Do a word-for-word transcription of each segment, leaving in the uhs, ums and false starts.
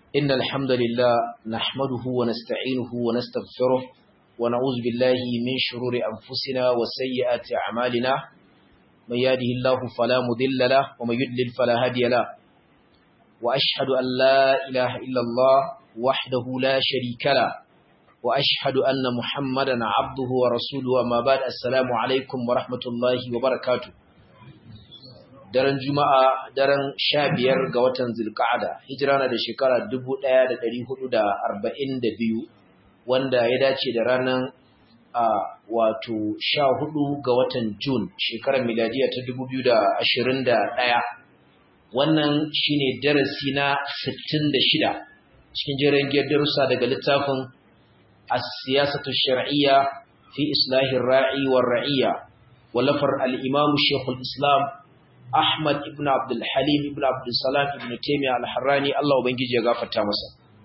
إن الحمد لله نحمده ونستعينه ونستغفره ونعوذ بالله من شرور أنفسنا وسيئات أعمالنا من يهده الله فلا مضل له ومن يضلل فلا هادي له وأشهد أن لا إله إلا الله وحده لا شريك له وأشهد أن محمدا عبده ورسوله وما بعد السلام عليكم ورحمة الله وبركاته. daren juma'a daren sha biyar ga watan zulqa'ada hijira na da shekara dubu ɗaya da ɗari hudu da arba'in da biyu wanda ya dace da ranar a wato sha hudu ga watan Jun shekarar miladiya ta dubu biyu da ashirin da ɗaya. Wannan shine darasi na sittin da shida cikin jerin darussa daga littafin as-siyasatu shar'iyya fi islahir ra'i war ra'iyya walafar al-imam Sheikhul Islam Ahmad ibn Abdul Halim ibn Abdul Salam ibn Taymiyyah al-Harrani Allah ubangiji ya gafarta masa.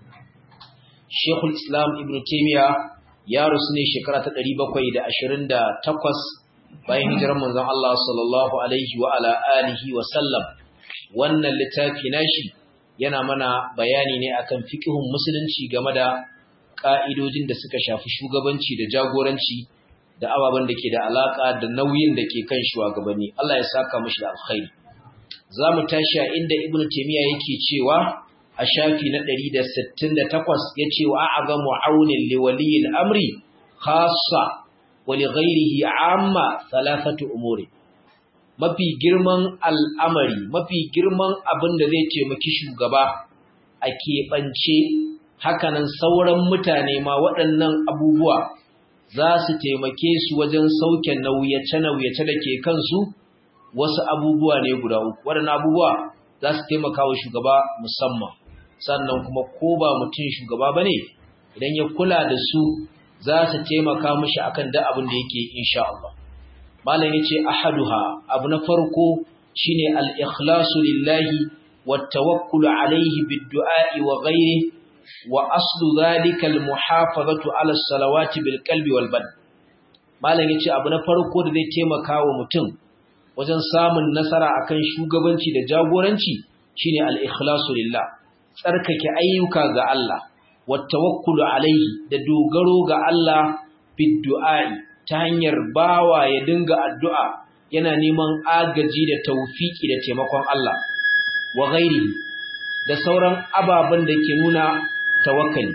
Sheikhul Islam ibn Taymiyyah ya rusu ne shekara ta ɗari bakwai da ashirin da takwas bayan hijirar manzon Allah sallallahu alaihi wa ala alihi wa sallam. Wannan littafi nashi yana mana bayani ne akan fiqhun musulunci game da ka'idojin da suka shafi shugabanci da jagoranci da ababen da ke da alaka da nauyin da ke kan shugabanni. Allah ya saka mishi da alkhairi. Zamu tashi a inda Ibn Taymiyyah yake cewa a shafi na ɗari da sittin da takwas yace wa a'zamu aunin li waliyil amri khassa wa li ghayrihi amma thalathatu umuri. Mafi girman al'amari, mafi girman abin da zai taimaki shugaba a keɓance hakanan sauran mutane ma waɗannan abubuwa za su taimake su wajen sauke nauyace-nauyace da ke kansu. Wasu abubuwa ne guda uku waɗannan abubuwa za su taimaka wa shugaba musamman, sannan kuma ko ba mutum shugaba ba ne idan ya kula da su za su taimaka mashi akan da abin da yake insha Allah. Malam ya ce ahaduha, abu na farko shine al-ikhlasu lillahi wa tawakkulu alaihi bid-du'a'i wa ghairihi wa aslu dhalika al-muhafazatu ala as-salawati bil qalbi wal badan. Malam yace abu na farko da zai taimaka wa mutum wajen samun nasara akan shugabanci da jagoranci shine al-ikhlasu lillah, tsarkake ayyuka ga Allah, wa tawakkulu alaihi da dogaro ga Allah bid du'a'i ta hanyar bawa ya dinga addu'a yana neman agaji da tawfiki da taimakon Allah, wa ghairihi da sauran ababen da ke nuna tawakkali.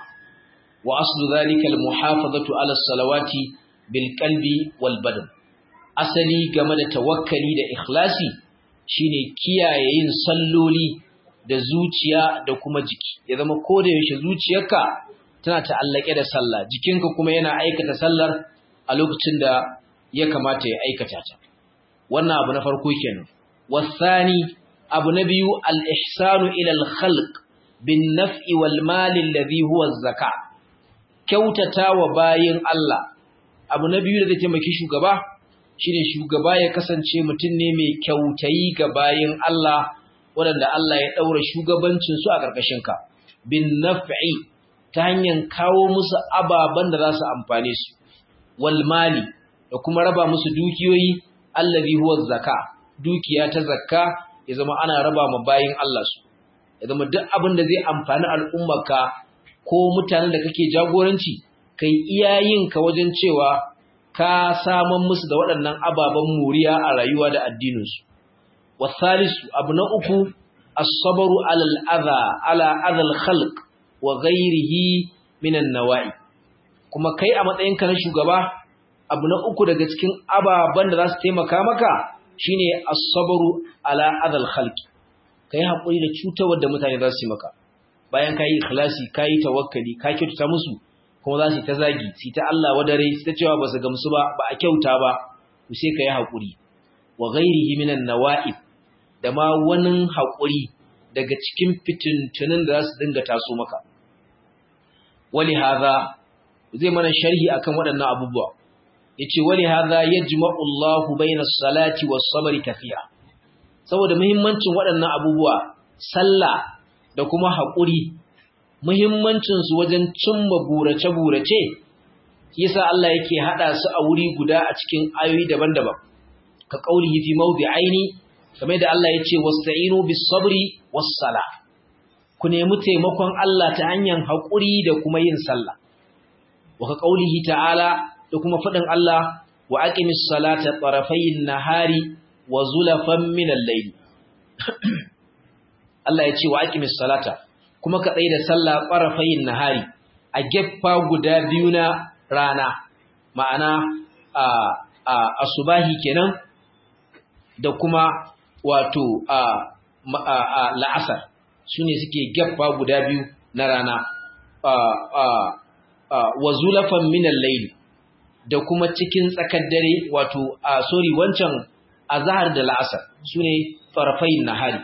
Wa aslu dhalika almuhafazatu ala salawati bil qalbi wal badan. Asali game da tawakkali da ikhlasi shine kiyaye yin salloli da zuciya da kuma jiki. Ya zama koda yaushe zuciyarka tana ta'allake da sallah, jikinka kuma yana aikata sallar a lokacin da ya kamata ya aikata ta. Wannan abu na farko kenan. Wasani, abu na biyu al-ihsanu ila al-khalq bin naf'i wal mali alladhi huwa az-zaka. Kyautatawa bayin Allah. Abu na biyu da zai taimaki shugaba shine shugaba ya kasance mutum ne mai kyautayi ga bayin Allah wanda Allah ya daura shugabancin su a karkashin ka. Bin naf'i ta hanyar kawo musu ababan da za su amfane su. Wal mali da kuma raba musu dukiyoyi alladhi huwa az-zaka. Dukiya ta zakka ya zama ana raba ma bayin Allah su. Ya zama duk abin da zai amfani al'ummarka ko mutanen da kake jagoranci, kai iyayenka wajen cewa ka saman musu da waɗannan ababen muriya a rayuwa da addininsu. Wasalisu, abu na uku, as-sabru alal adha ala adhal khalq wa ghairihi minan nawa'i. Kuma kai a matsayinka na shugaba, abu na uku daga cikin ababen da za su taimaka maka shine as-sabru ala adhal khalq. Kai hakuri da cutarwar da mutane za su yi maka. Bayan kai ikhlasi, kai tawakkali, ka kyautata musu, kuma za su ta zagi, su ta Allah wadare, su ta cewa ba su gamsu ba, ba a kyauta ba, to sai kai hakuri. Wa ghairihi minan nawa'ib, da ma wani hakuri daga cikin fitintunin da za su dinga taso maka. Wali hadha, zai mana sharhi akan waɗannan abubuwa. Yace wali hadha yajma'u Allahu bainas salati was sabri kathira. Saboda muhimmancin waɗannan abubuwa, sallah da kuma haƙuri, muhimmancin su wajen cimma burace-burace, yasa Allah yake hada su a wuri guda a cikin ayoyi daban-daban. Ka qaulihi fi mawdi'aini, kamar da Allah yace wasta'inu bis sabri was salah. ku nemi taimakon Allah ta hanyar haƙuri da kuma yin sallah wa ka qaulihi ta'ala da kuma faɗin Allah wa aqimis salata tarafayn nahari wa zulafan min al-layl Allah ya ce wa aqimis salata kuma ka tsaya da sallah tarafayn nahari a geffa guda biyu na rana ma'ana a a asubahi kenan da kuma wato a la'asar sune suke geffa guda biyu na rana wa zulafan min al-layl da kuma cikin tsakar dare wato a sorry wancan azhar da la'asar sune farfayin nahari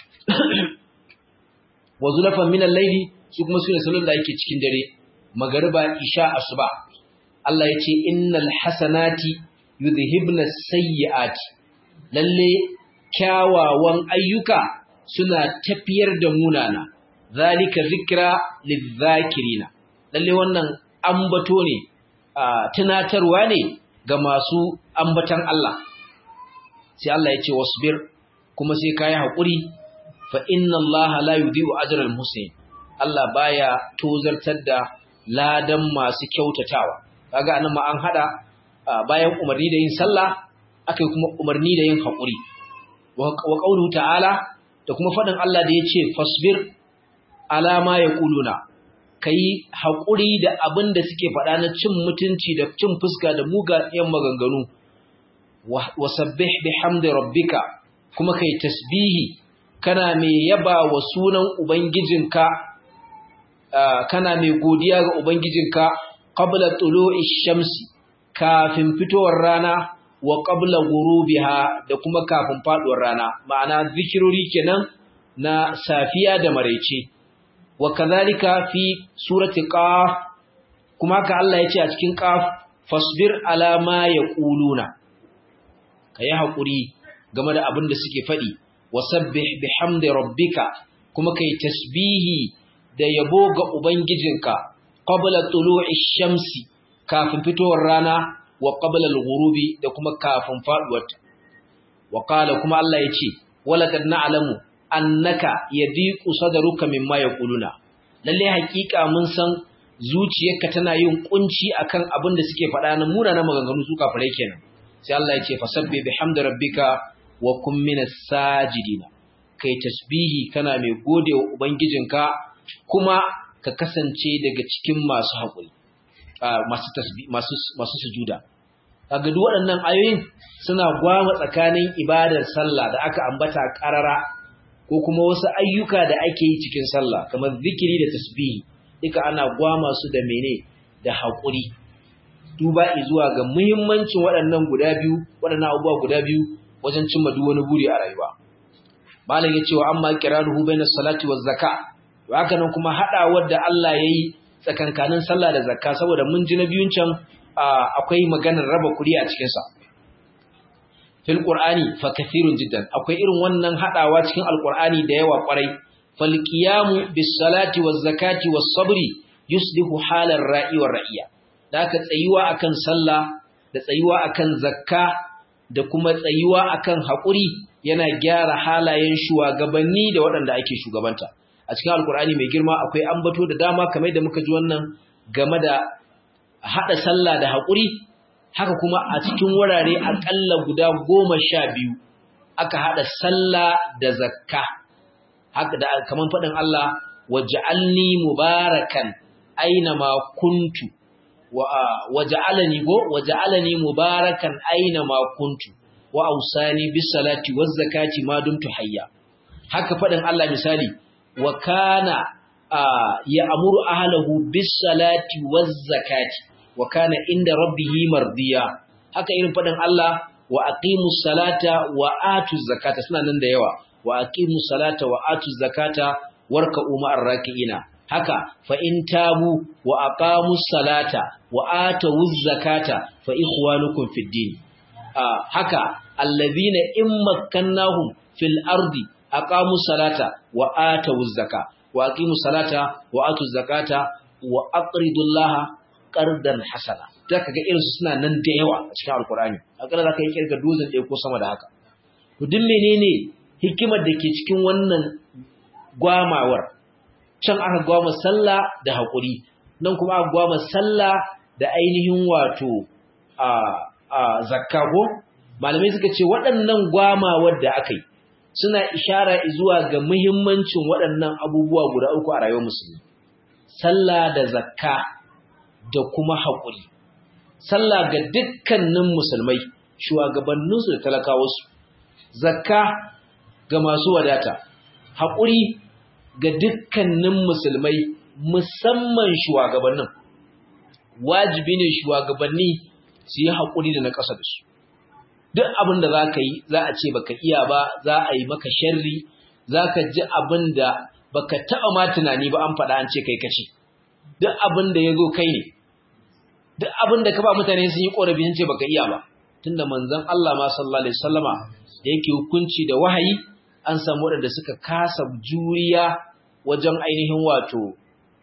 wa zulafan min al-layl su kuma sune salon da yake cikin dare magariba isha asuba Allah yace innal hasanati yudhibna sayyi'ati lalle kyawawan ayyuka suna tafiyar da munana zalika zikra lidh-dhakirina lalle wannan ambato ne tunatarwa ne ga masu ambatan Allah sai Allah ya ce wasbir kuma sai kai hakuri fa inna Allah la yudhi'u ajra al-muhsin Allah baya tozartar da ladan masu kyautatawa kaga anan ma an hada bayan umarni da yin sallah akai kuma umarni da yin hakuri wa qawluhu ta'ala da kuma fadin Allah da yace fasbir ala ma yaquluna kai haƙuri da abin da suke faɗa na cin mutunci da cin fuska da mugayen maganganu wa sabbih bihamdi rabbika kuma kai tasbihi kana mai yaba wa sunan ubangijinka kana mai godiya ga ubangijinka qabla tulu'i shamsi kafin fitowar rana wa qabla ghurubiha da kuma kafin faduwar rana ma'ana zikirori kenan na safiya da maraice wa kadhalika fi surati qaf kuma ka Allah yace a cikin qaf fasbir ala ma yaquluna kai hakuri game da abin da suke fadi wasabbih bihamdi rabbika kuma kai tasbihi da yabo ga ubangijinka qabla tulu'i shamsi kafin fitowar rana wa qabla al-ghurubi da kuma kafin faduwarta wa qala kuma Allah yace wala kad na'lamu annaka yadiqu sadruka mimma yaquluna lalle hakika mun san zuciyarka tana yin kunci akan abin da suke faɗa na muna na maganganu su kafirai kenan sai Allah ya ce fasabbi bihamdi rabbika wa kum minas sajidina kai tasbihi kana mai godewa ubangijinka kuma ka kasance daga cikin masu haƙuri masu tasbih masu masu sujuda kaga duk waɗannan ayoyin suna gwama tsakanin ibadar sallah da aka ambata ƙarara ko kuma wasu ayyuka da ake yi cikin sallah kamar zikiri da tasbihi duka ana gwama su da mene da haƙuri duba zuwa ga muhimmancin waɗannan guda biyu waɗannan abubuwa guda biyu wajen cimma duk wani buri a rayuwa malam yace wa amma qiranuhu bainas salati waz zakah to haka nan kuma hadawar da Allah yayi tsakankanin sallah da zakka saboda mun ji na biyun can akwai maganar raba kuɗi a cikin sa fil qur'ani fa kathirun jiddan akwai irin wannan hadawa cikin alqur'ani da yawa kwarai fal qiyamu bis salati waz zakati was sabri yuslihu halar ra'i war ra'iya da ka tsayuwa akan sallah da tsayuwa akan zakka da kuma tsayuwa akan hakuri yana gyara halayen shugabanni da waɗanda ake shugabanta a cikin alqur'ani mai girma akwai ambato da dama kamar da muka ji wannan game da hada sallah da hakuri haka kuma a cikin wurare akalla guda goma sha biyu aka hada sallah da zakka haka da kaman fadin Allah waj'alni mubarakan aina ma kuntu wa waj'alani go waj'alani mubarakan aina ma kuntu wa ausani bis salati waz zakati ma dumtu hayya haka fadin Allah misali wa kana ya'muru ahlahu bis salati waz zakati wa kana inda rabbihi mardiya haka irin fadin Allah wa aqimus salata wa atuz zakata suna nan da yawa wa aqimus salata wa atuz zakata warka'u ma'ar raki'ina haka fa in tabu wa aqamus salata wa atuz zakata fa ikhwanukum fid din haka alladhina in makkannahum fil ardi aqamus salata wa atuz zakata wa aqimus salata wa atuz zakata wa aqridullaha qardan hasana zaka ga irin su suna nan da yawa a cikin alqur'ani akalla zaka yi kirga dozin ɗaya ko sama da haka to duk menene hikimar da ke cikin wannan gwamawar can aka gwama sallah da haƙuri nan kuma aka gwama sallah da ainihin wato a a zakka ko malamai suka ce waɗannan gwamawar da aka yi suna ishara zuwa ga muhimmancin waɗannan abubuwa guda uku a rayuwar musulmi sallah da zakka da kuma haƙuri sallah ga dukkanin musulmai shugabanninsu da talakawarsu zakka ga masu wadata haƙuri ga dukkanin musulmai musamman shugabannin wajibi ne shugabanni su yi haƙuri da na ƙasa da su duk abin da za ka yi za a ce baka iya ba za a yi maka sharri za ka ji abin da baka taɓa ma tunani ba an faɗa an ce kai kace duk abin da ya zo kai ne duk abin da ka ba mutane sun yi ƙorafi sun ce baka iya ba tunda manzon Allah ma sallallahu alaihi wasallama da yake hukunci da wahayi an samu waɗanda suka kasa juriya wajen ainihin wato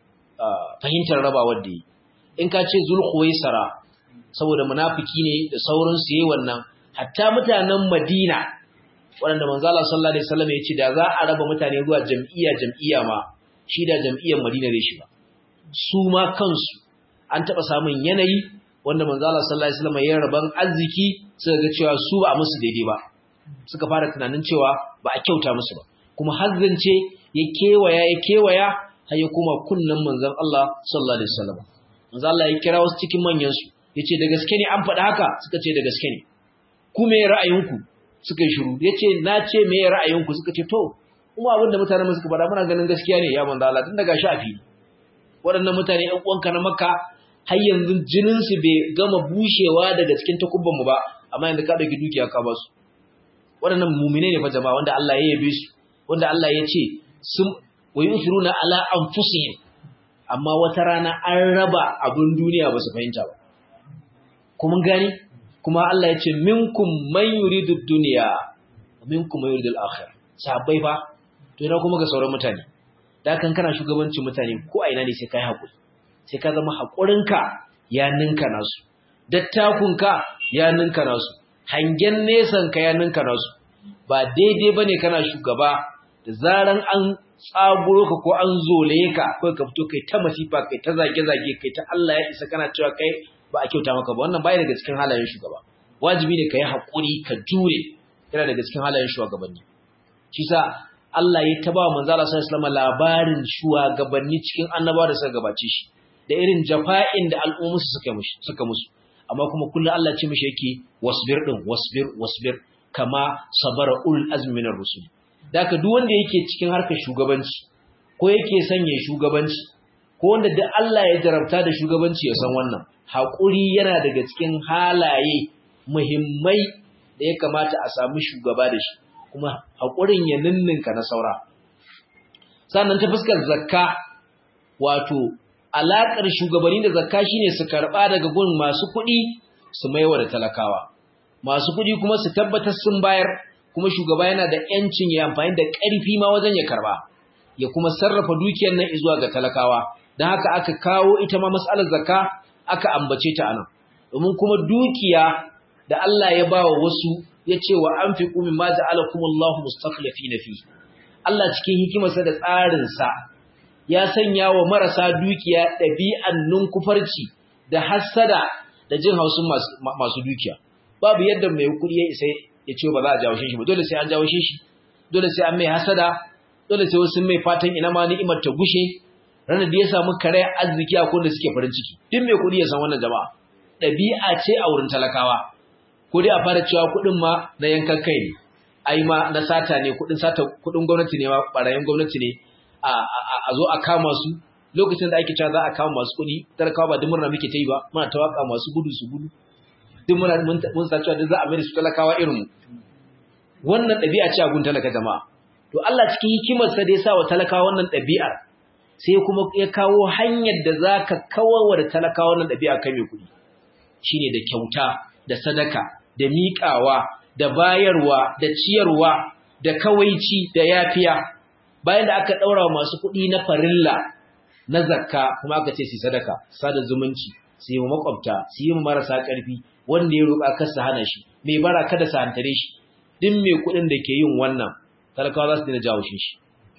fahimtar rabawar da yi in ka ce zulkhuwaisara saboda munafiki ne da sauransu yayi wannan hatta mutanen Madina waɗanda manzo Allah sallallahu alaihi wasallam ya ce da za a raba mutane zuwa jam'iyya jam'iyya ma shi da jam'iyyar Madina zai shiga su ma kansu an taba samun yanayi wanda manzo Allah sallallahu alaihi wasallam ya raban arziki suka ga cewa su ba musu daidai ba suka fara tunanin cewa ba a kyauta musu ba kuma hazzance ya kewaya ya kewaya har ya kuma kunnan manzon Allah sallallahu alaihi wasallam manzo Allah ya kira wasu cikin manyan su yace da gaske ne an faɗa haka suka ce da gaske ne ku me ra'ayinku suka yi shiru yace na ce me ra'ayinku suka ce to kuma abinda mutanen mu suka faɗa muna ganin gaskiya ne ya manzo Allah tun daga shafi waɗannan mutane ɗan uwanka na Makka har yanzu jinin su bai gama bushewa daga cikin takubban mu ba amma yanzu ka dauki dukiya ka ba su waɗannan mu'mine ne fa jama'a wanda Allah ya yabe su wanda Allah ya ce sun wayusiruna ala anfusihim amma wata rana an raba abun duniya ba su fahimta ba kuma gani kuma Allah ya ce minkum man yuridu dunya minkum man yuridu al-akhirah sahabbai fa to ina kuma ga sauran mutane da kan kana shugabancin mutane ko a ina ne sai kai hakuri sai ka zama hakurinka ya ninka nasu dattakunka ya ninka nasu hangen nesan ka ya ninka nasu ba daidai bane kana shugaba da zaran an tsaguro ka ko an zole ka kai ka fito kai ta masifa kai ta zage zage kai ta Allah ya isa kana cewa kai ba a kyauta maka ba wannan bai daga cikin halayen shugaba wajibi ne kai hakuri ka jure yana daga cikin halayen shugabanni shi sa Allah ya taba manzo Allah sallallahu alaihi wasallam labarin shugabanni cikin annabawa da suka gabace shi da irin jafa'in da al'ummu suka musu suka musu amma kuma kullu Allah ce mishi yake wasbir din wasbir wasbir kama sabara ul azmi minar rusul daka duk wanda yake cikin harkar shugabanci ko yake sanye shugabanci ko wanda duk Allah ya jarabta da shugabanci ya san wannan haƙuri yana daga cikin halaye muhimmai da ya kamata a sami shugaba da shi kuma haƙurin ya ninninka na saura sannan ta fuskar zakka wato alaƙar shugabanni da zakka shine su karɓa daga gun masu kuɗi su maiwa da talakawa masu kuɗi kuma su tabbatar sun bayar kuma shugaba yana da ‘yancin ya amfani da ƙarfi ma wajen ya karɓa ya kuma sarrafa dukiyar nan zuwa ga talakawa don haka aka kawo ita ma mas'alar zakka aka ambace ta anan domin kuma dukiya da Allah ya bawa wasu ya ce wa anfiqu mimma ja'alakumullahu mustakhlifina fi Allah cikin hikimarsa da tsarinsa ya sanya wa marasa dukiya ɗabi'an nunkufarci da hassada da jin hausun masu dukiya babu yadda mai kuɗi ya isa ya ce ba za a jawo shi ba dole sai an jawo shi dole sai an mai hasada dole sai wasu mai fatan ina ma ni'imar ta gushe ranar da ya samu kare arziki a kunda suke farin ciki duk mai kuɗi ya san wannan jama'a ɗabi'a ce a wurin talakawa ko dai a fara cewa kuɗin ma na yankan kai ne ai ma na sata ne kuɗin sata kuɗin gwamnati ne ma barayin gwamnati ne a zo a kama su lokacin da ake cewa za a kama masu kuɗi talakawa ba duk murna muke ta yi ba muna ta waka masu gudu su gudu duk muna mun sa cewa duk za a mai su talakawa irin mu wannan ɗabi'a ce a gun talaka jama'a to Allah cikin hikimarsa da ya sa wa talakawa wannan ɗabi'ar sai kuma ya kawo hanyar da za ka kawar da talakawa wannan ɗabi'a kai mai kuɗi shine da kyauta da sadaka da miƙawa da bayarwa da ciyarwa da kawaici da yafiya bayan da aka ɗaura wa masu kuɗi na farilla na zakka kuma aka ce su sadaka sada zumunci su yi makwabta su yi marasa ƙarfi wanda ya roƙa kar su hana shi mai bara kada su hantare shi duk mai kuɗin da ke yin wannan talakawa za su dina jawo shi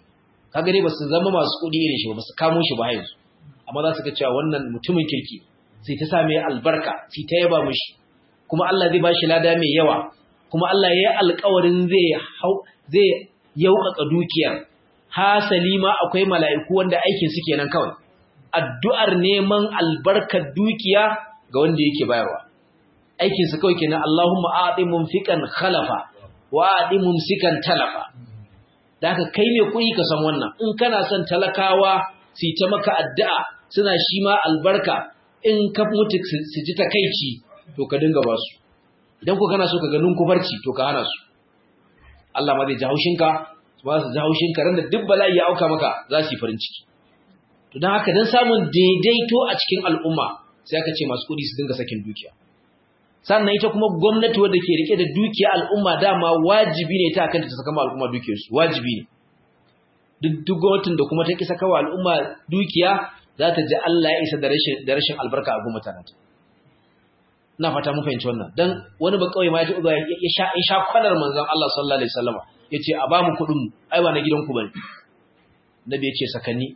kaga dai basu zama masu kudi irin shi ba basu kamo shi ba yanzu amma za su ga cewa wannan mutumin kirki sai ta sa mai albarka sai ta yaba mishi kuma Allah zai bashi lada mai yawa kuma Allah yayi alƙawarin zai hau zai yauƙaƙa dukiyar hasali ma akwai mala'iku wanda aikin su kenan kawai addu'ar neman albarkar dukiya ga wanda yake bayarwa aikin su kawai kenan Allahumma a'ti munfiqan khalafa wa a'ti mumsikan talafa da haka kai ne kuyi ka san wannan in kana son talakawa su ta maka addu'a suna shi ma albarka in ka mutu su ji takeici to ka dinga ba su idan ku kana so ka ga nunkufarci to ka hana su Allah ma zai ji haushinka ba su ji haushinka ran da duk bala'i ya auka maka za su yi farin ciki to dan haka dan samun daidaito a cikin al'umma sai aka ce masu kudi su dinga sakin dukiya sannan ita kuma gwamnati wadda ke rike da dukiya al'umma dama wajibi ne ta kanta ta saka ma al'umma dukiyarsu wajibi ne duk duk gwamnatin da kuma ta ki saka wa al'umma dukiya za ta ji Allah ya isa da rashin da rashin albarka a gwamnatin ta ina fata mun fahimci wannan dan wani ba kawai ma ya tuba ya sha in sha kwalar manzon Allah sallallahu alaihi wasallam yace a ba mu kudin mu ai ba na gidan ku bane nabi yace sakanni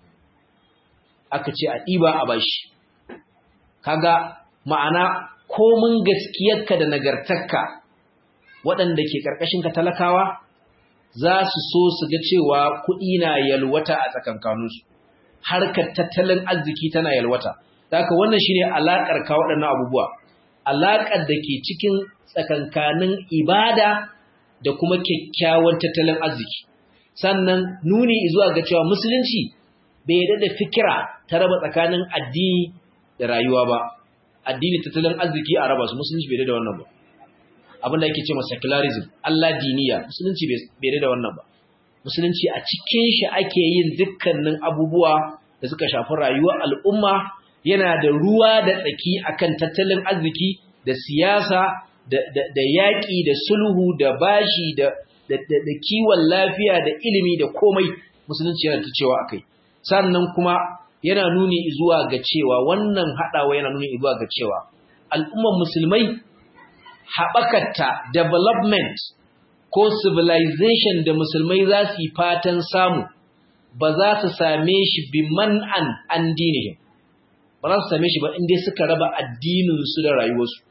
aka ce a diba a bashi kaga ma'ana komin gaskiyarka da nagartarka waɗanda ke ƙarƙashinka talakawa za su so su ga cewa kuɗi na yalwata a tsakankaninsu harkar tattalin arziki tana yalwata haka wannan shine alaƙar ka waɗannan abubuwa alaƙar da ke cikin tsakankanin ibada da kuma kyakkyawan tattalin arziki sannan nuni zuwa ga cewa musulunci bai yarda da fikira ta raba tsakanin addini da rayuwa ba addini tattalin arziki a raba su musulunci bai da wannan ba abinda yake cewa secularism Allah diniya musulunci bai da wannan ba musulunci a cikin shi ake yin dukkanin abubuwa da suka shafi rayuwar al'umma yana da ruwa da tsaki akan tattalin arziki da siyasa da da, da yaki da sulhu da bashi da da, da, da kiwon lafiya da ilimi da komai musulunci yana ta cewa akai sannan kuma yana nuni zuwa ga cewa wannan haɗawa yana nuni zuwa ga cewa al'ummar musulmai haɓakarta development ko civilization da musulmai za su yi fatan samu ba za su same shi bi man'an an dinihim ba za su same shi ba inda suka raba addininsu da rayuwarsu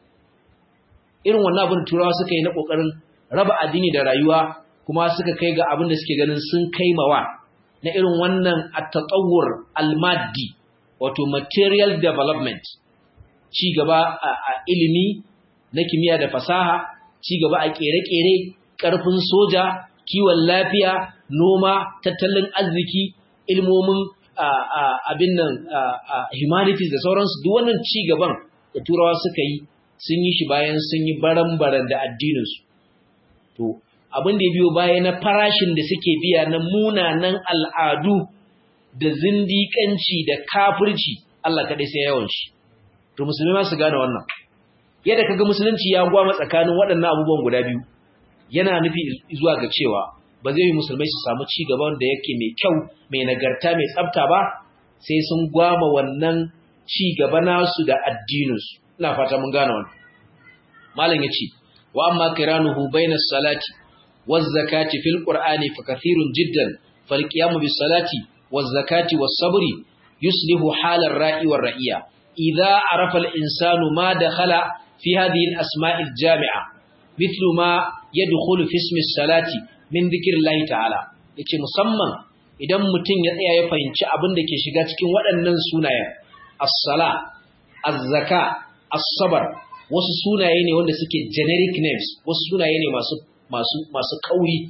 irin wannan abin turawa suka yi na ƙoƙarin raba addini da rayuwa kuma suka kai ga abin da suke ganin sun kai mawa na irin wannan at-tatawwur al-maddi wato material development ci gaba a ilimi na kimiyya da fasaha ci gaba a kere-kere karfin soja kiwon lafiya noma tattalin arziki ilmomin abin nan humanities da sauransu duk wannan ci gaban da turawa suka yi sun yi shi bayan sun yi baran-baran da addininsu to abin da ya biyo baya na farashin da suke biya na munanan al'adu da zindiƙanci da kafirci Allah kaɗai sai yawan shi. To musulmi ma su gane wannan. Yadda kaga musulunci ya gwama tsakanin waɗannan abubuwan guda biyu, yana nufi zuwa ga cewa ba zai yi musulmai su samu ci gaban da yake mai kyau, mai nagarta, mai tsafta ba, sai sun gwama wannan ci gaba nasu da addininsu. Ina fata mun gane wannan. Malam ya ce, wa amma kiranuhu bainas salati والزكاة في القرآن فكثير جدا فالقيام بالصلاة والزكاة والصبر يصلح حال الرائي والرئية إذا عرف الإنسان ما دخل في هذه الأسماء الجامعة مثل ما يدخل في اسم الصلاة من ذكر الله تعالى yace musamman idan mutum ya tsaya ya fahimci abin da ke shiga cikin waɗannan sunaye as-sala az-zaka as-sabr wasu sunaye ne wanda suke generic names wasu sunaye ne masu masu masu kauri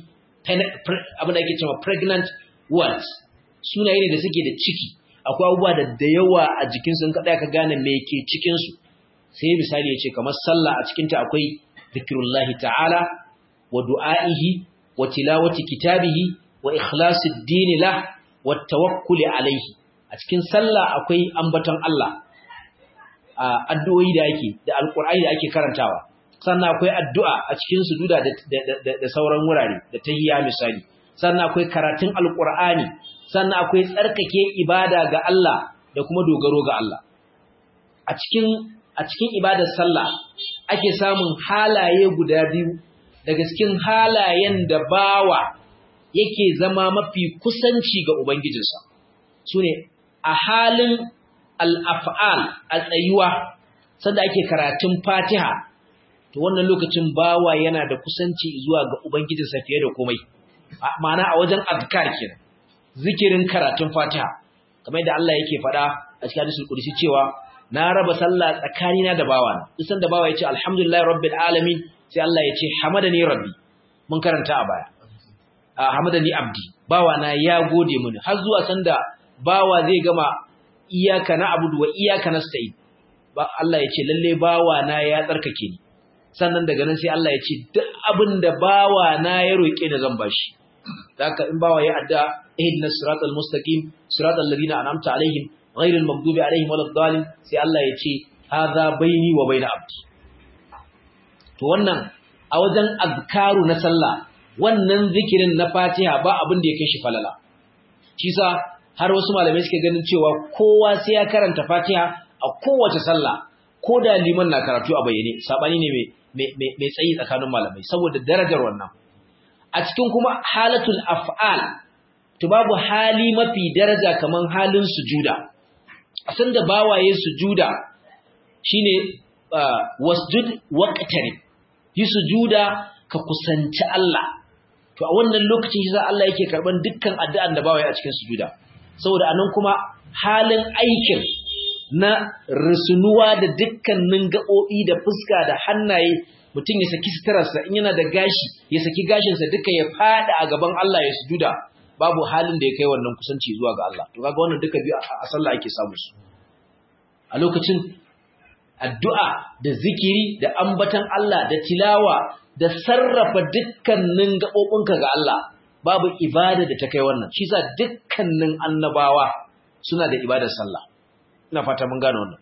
abin da ake cewa pregnant words sunaye ne da suke da ciki akwai abubuwa da da yawa a jikin sun kada ka gane me ke cikin su sai misali yace kamar sallah a cikin ta akwai zikrullahi ta'ala wa du'aihi wa tilawati kitabihi wa ikhlasid din lah wa tawakkul alayhi a cikin sallah akwai ambaton Allah addu'o'i da ake da alqur'ani da ake karantawa sannan akwai addu'a a cikin sujuda da sauran wurare da tahiyya misali sannan akwai karatun alqur'ani sannan akwai tsarkake ibada ga Allah da kuma dogaro ga Allah a cikin a cikin ibadar sallah ake samun halaye guda biyu daga cikin halayen da bawa yake zama mafi kusanci ga ubangijinsa sune a halin al-af'al a tsayuwa sanda ake karatun Fatiha to wannan lokacin bawa yana da kusanci zuwa ga ubangijinsa fiye da komai ma'ana a wajen azkar kenan zikirin karatun Fatiha kamar yadda Allah yake faɗa a cikin hadisul qudsi cewa na raba sallah tsakanina da bawana isan da bawa yace alhamdulillahi rabbil alamin sai Allah yace hamadani rabbi mun karanta a baya hamadani abdi bawana ya gode mini har zuwa sanda bawa zai gama iyyaka na'budu wa iyyaka nasta'in ba Allah yace lalle bawana ya tsarkake ni sannan daga nan sai Allah yace duk abinda bawana ya roke da zan bashi haka in bawa ya adda ihdinas siratal mustaqim siratal ladina an'amta alaihim ghairil maghdubi alaihim waladdallin sai Allah yace hadha baini wa baina abdi to wannan a wajen azkaru na sallah wannan zikirin na Fatiha ba abin da ya kai shi falala shi sa har wasu malamai suke ganin cewa kowa sai ya karanta Fatiha a kowace sallah ko da liman na karatu a bayyane sabani ne mai mai tsayi tsakanin malamai saboda darajar wannan a cikin kuma halatul af'al to babu hali mafi daraja kaman halin sujuda a san da bawaye sujuda shine wasjud waqtarib yi sujuda ka kusanci Allah to a wannan lokacin shi za Allah yake karban dukkan addu'an da bawaye a cikin sujuda saboda anan kuma halin aikin na rusunuwa da dukkanin gaɓoɓi da fuska da hannaye mutum ya saki sitararsa in yana da gashi ya saki gashinsa duka ya fada a gaban Allah ya sujuda babu halin da ya kai wannan kusanci zuwa ga Allah to kaga wannan duka biyu a sallah ake samu su a lokacin addu'a da zikiri da ambatan Allah da tilawa da sarrafa dukkanin gaɓoɓinka ga Allah babu ibada da ta kai wannan shi sa dukkanin annabawa suna da ibadar sallah ina fata mun gane wannan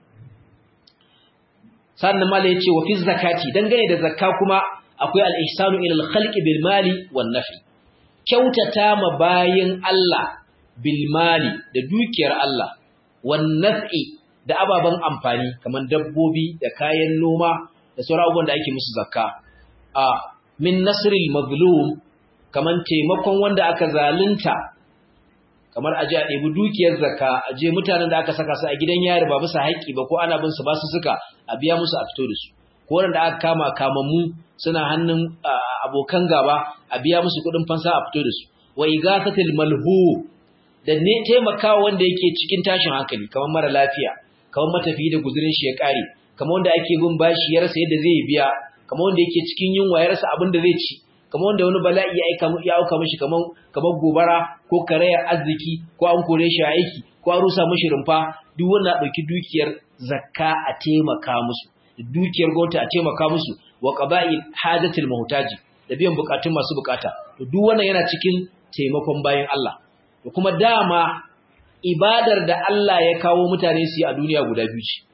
sannan mala yace wa fi zakati dangane da zakka kuma akwai al-ihsanu ila al-khalqi bil mali wan nafi kyautata ma bayin Allah bil mali da dukiyar Allah wan nafi da ababan amfani kaman dabbobi da kayan noma da sauran abubuwan da ake musu zakka a min nasril mazlum kaman taimakon wanda aka zalunta kamar a ji a ɗebi dukiyar zakka a je mutanen da aka saka su a gidan yari ba bisa haƙƙi ba ko ana bin su ba su suka a biya musu a fito da su ko wanda aka kama kamammu suna hannun abokan gaba a biya musu kuɗin fansa a fito da su wa igasatil malhu da ne taimakawa wanda yake cikin tashin hankali kamar mara lafiya kamar matafiyi da guzurin shi ya ƙare kamar wanda ake bin bashi ya rasa yadda zai biya kamar wanda yake cikin yunwa ya rasa abin da zai ci kamar wanda wani bala'i ya aika ya auka mishi kamar kamar gobara ko karayar arziki ko an kore shi a aiki ko an rusa mishi rumfa duk wanda dauki dukiyar zakka a taimaka musu dukiyar gwamnati a taimaka musu wa qaba'i hajatil muhtaji da biyan bukatun masu bukata to duk wannan yana cikin taimakon bayin Allah da kuma dama ibadar da Allah ya kawo mutane su yi a duniya guda biyu ce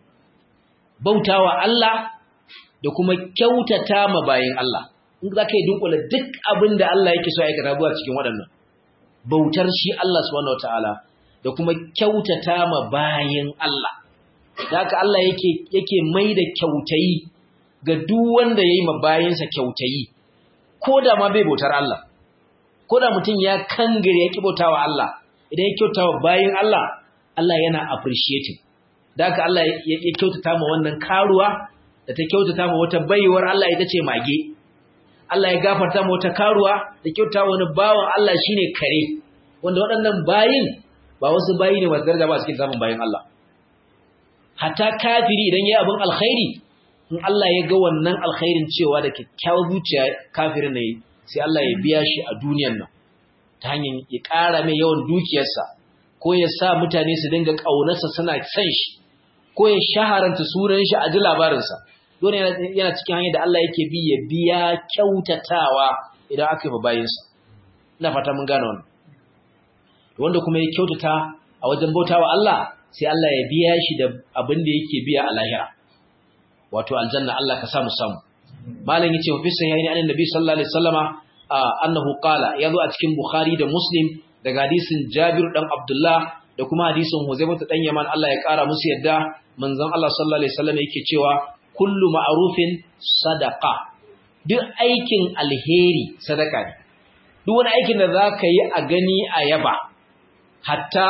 bautawa Allah da kuma kyautata ma bayin Allah in za ka yi dunkula duk abin da Allah yake so ya aikata zuwa cikin waɗannan bautar shi Allah subhanahu wataala da kuma kyautata ma bayin Allah da haka Allah yake yake mai da kyautayi ga duk wanda yayi ma bayinsa kyautayi ko da ma bai bautar Allah ko da mutum ya kangare ya kibautawa Allah idan ya kyautawa bayin Allah Allah yana appreciating da haka Allah ya kyautata ma wannan karuwa da ta kyautata ma wata baiwar Allah ita ce mage Allah ya gafarta mu wata karuwa da kyauta wani bawan Allah shine kare wanda waɗannan bayin ba wasu bayi ne masu daraja ba cikin samun bayin Allah hatta kafiri idan yayi abin alkhairi in Allah ya ga wannan alkhairin cewa da kyakkyawar zuciya kafirin ne sai Allah ya biya shi a duniyar nan ta hanyar ya ƙara mai yawan dukiyarsa ko ya sa mutane su dinga ƙaunarsa suna son shi ko ya shaharanta sunan shi a ji labarinsa dole yana cikin hanyar da Allah yake bi ya biya kyautatawa idan aka yi ma bayinsa ina fata mun gane wannan wanda kuma ya kyautata a wajen bautawa Allah sai Allah ya biya shi da abin da yake biya a lahira wato aljanna Allah ka samu samu malam yace wa fi sahihaini annabi sallallahu alaihi wasallama annahu qala yazo a cikin Bukhari da Muslim daga hadisin Jabir dan Abdullah da kuma hadisin Huzaimah dan Yaman Allah ya kara musu yadda manzon Allah sallallahu alaihi wasallam yake cewa kullu ma'rufin sadaqa duk aikin alheri sadaka ne duk wani aikin da zaka yi a gani a yaba hatta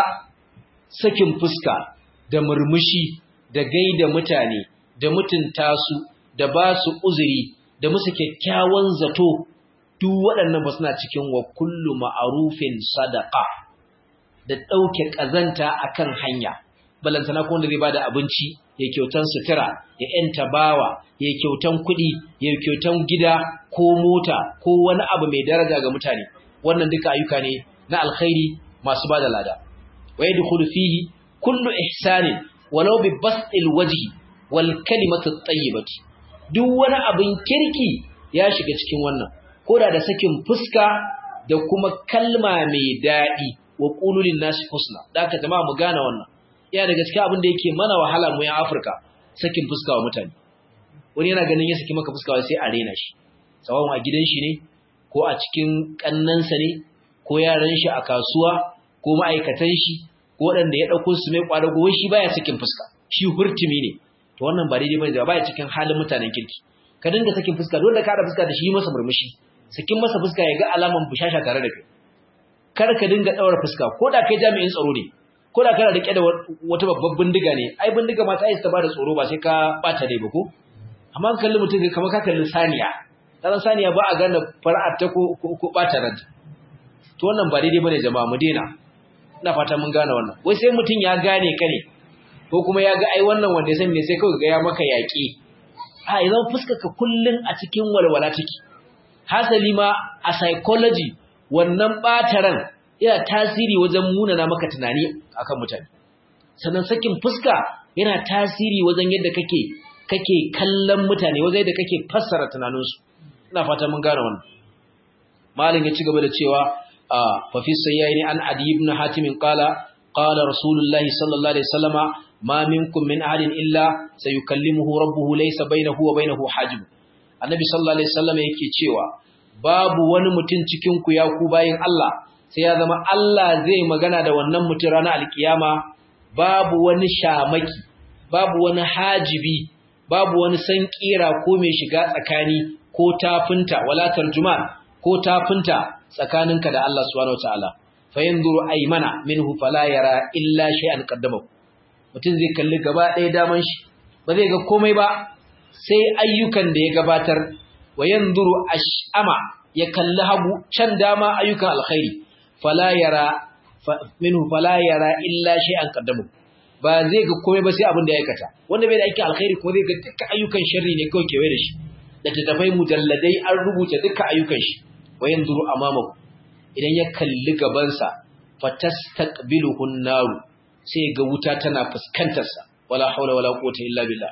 sakin fuska da murmushi da gaida mutane da mutunta su da ba su uzuri da musu kyakkyawan zato duk waɗannan ba suna cikin wa kullu ma'rufin sadaqa da dauke kazanta akan hanya balantana ko wanda zai bada abinci ya kyautan sutura ya yanta bawa ya kyautan kuɗi ya kyautan gida ko mota ko wani abu mai daraja ga mutane wannan duka ayyuka ne na alkhairi masu bada lada wa yadkhulu fihi kullu ihsanin walau bi bastil wajhi wal kalimatu at-tayyibati duk wani abin kirki ya shiga cikin wannan koda da sakin fuska da kuma kalma mai dadi wa qululin nasi husna da aka jama'a mu gane wannan yana da gaskiya abin da yake mana wahala mu yan Afirka sakin fuska wa mutane wani yana ganin ya saki maka fuska sai a rena shi tsawon a gidan shi ne ko a cikin kannansa ne ko yaran shi a kasuwa ko ma'aikatan shi ko waɗanda ya ɗauko su mai ƙwadago wai shi baya sakin fuska shi hurtumi ne to wannan ba daidai bane da baya cikin halin mutanen kirki ka dinga sakin fuska dole ka da fuska da shi masa murmushi sakin masa fuska ya ga alaman bushasha tare da kai kar ka dinga daura fuska ko da kai jami'in tsaro ne ko da kana rike da wata babbar bindiga ne ai bindiga ma ta yi ta bada tsoro ba sai ka bata dai ba ko amma kan kalli mutum kamar ka kalli saniya dan saniya ba a gane fara'ar ta ko ko bata ranta to wannan ba daidai bane jama'a mu daina ina fata mun gane wannan wai sai mutum ya gane ka ne ko kuma ya ga ai wannan wanda ya sani ne sai kawai ga ya maka yaƙi a idan fuskar ka kullun a cikin walwala take hasali ma a psychology wannan bataran yana tasiri wajen munana maka tunani akan mutane sannan sakin fuska yana tasiri wajen yadda kake kake kallon mutane wajen yadda kake fassara tunaninsu ina fata mun gane wannan malin ya ci gaba da cewa fa fi sayyi an adi ibn hatim qala qala rasulullahi sallallahu alaihi wasallama ma minkum min ahadin illa sayukallimuhu rabbuhu laysa bainahu wa bainahu hajib annabi sallallahu alaihi wasallama yake cewa babu wani mutum cikin ku ya ku bayin Allah sai ya zama Allah zai magana da wannan mutum ranar alkiyama babu wani shamaki babu wani hajibi babu wani sankira ko mai shiga tsakani ko tafinta wala tarjuman ko tafinta tsakaninka da Allah subhanahu wataala fa yanzuru aymana minhu fala yara illa shay'an qaddamahu mutum zai kalli gaba ɗaya daman shi ba zai ga komai ba sai ayyukan da ya gabatar wa yanzuru ash'ama ya kalli hagu can dama ayyukan alkhairi fala yara minhu fala yara illa shay'an qaddamahu ba zai ga komai ba sai abin da ya aikata wanda bai da aikin alkhairi ko zai ga dukkan ayyukan sharri ne kawai kewaye da shi da tattafai mujalladai an rubuta dukkan ayyukan shi wa yanzuru amamahu idan ya kalli gabansa fatastaqbiluhu an-nar sai ga wuta tana fuskantar sa wala haula wala quwwata illa billah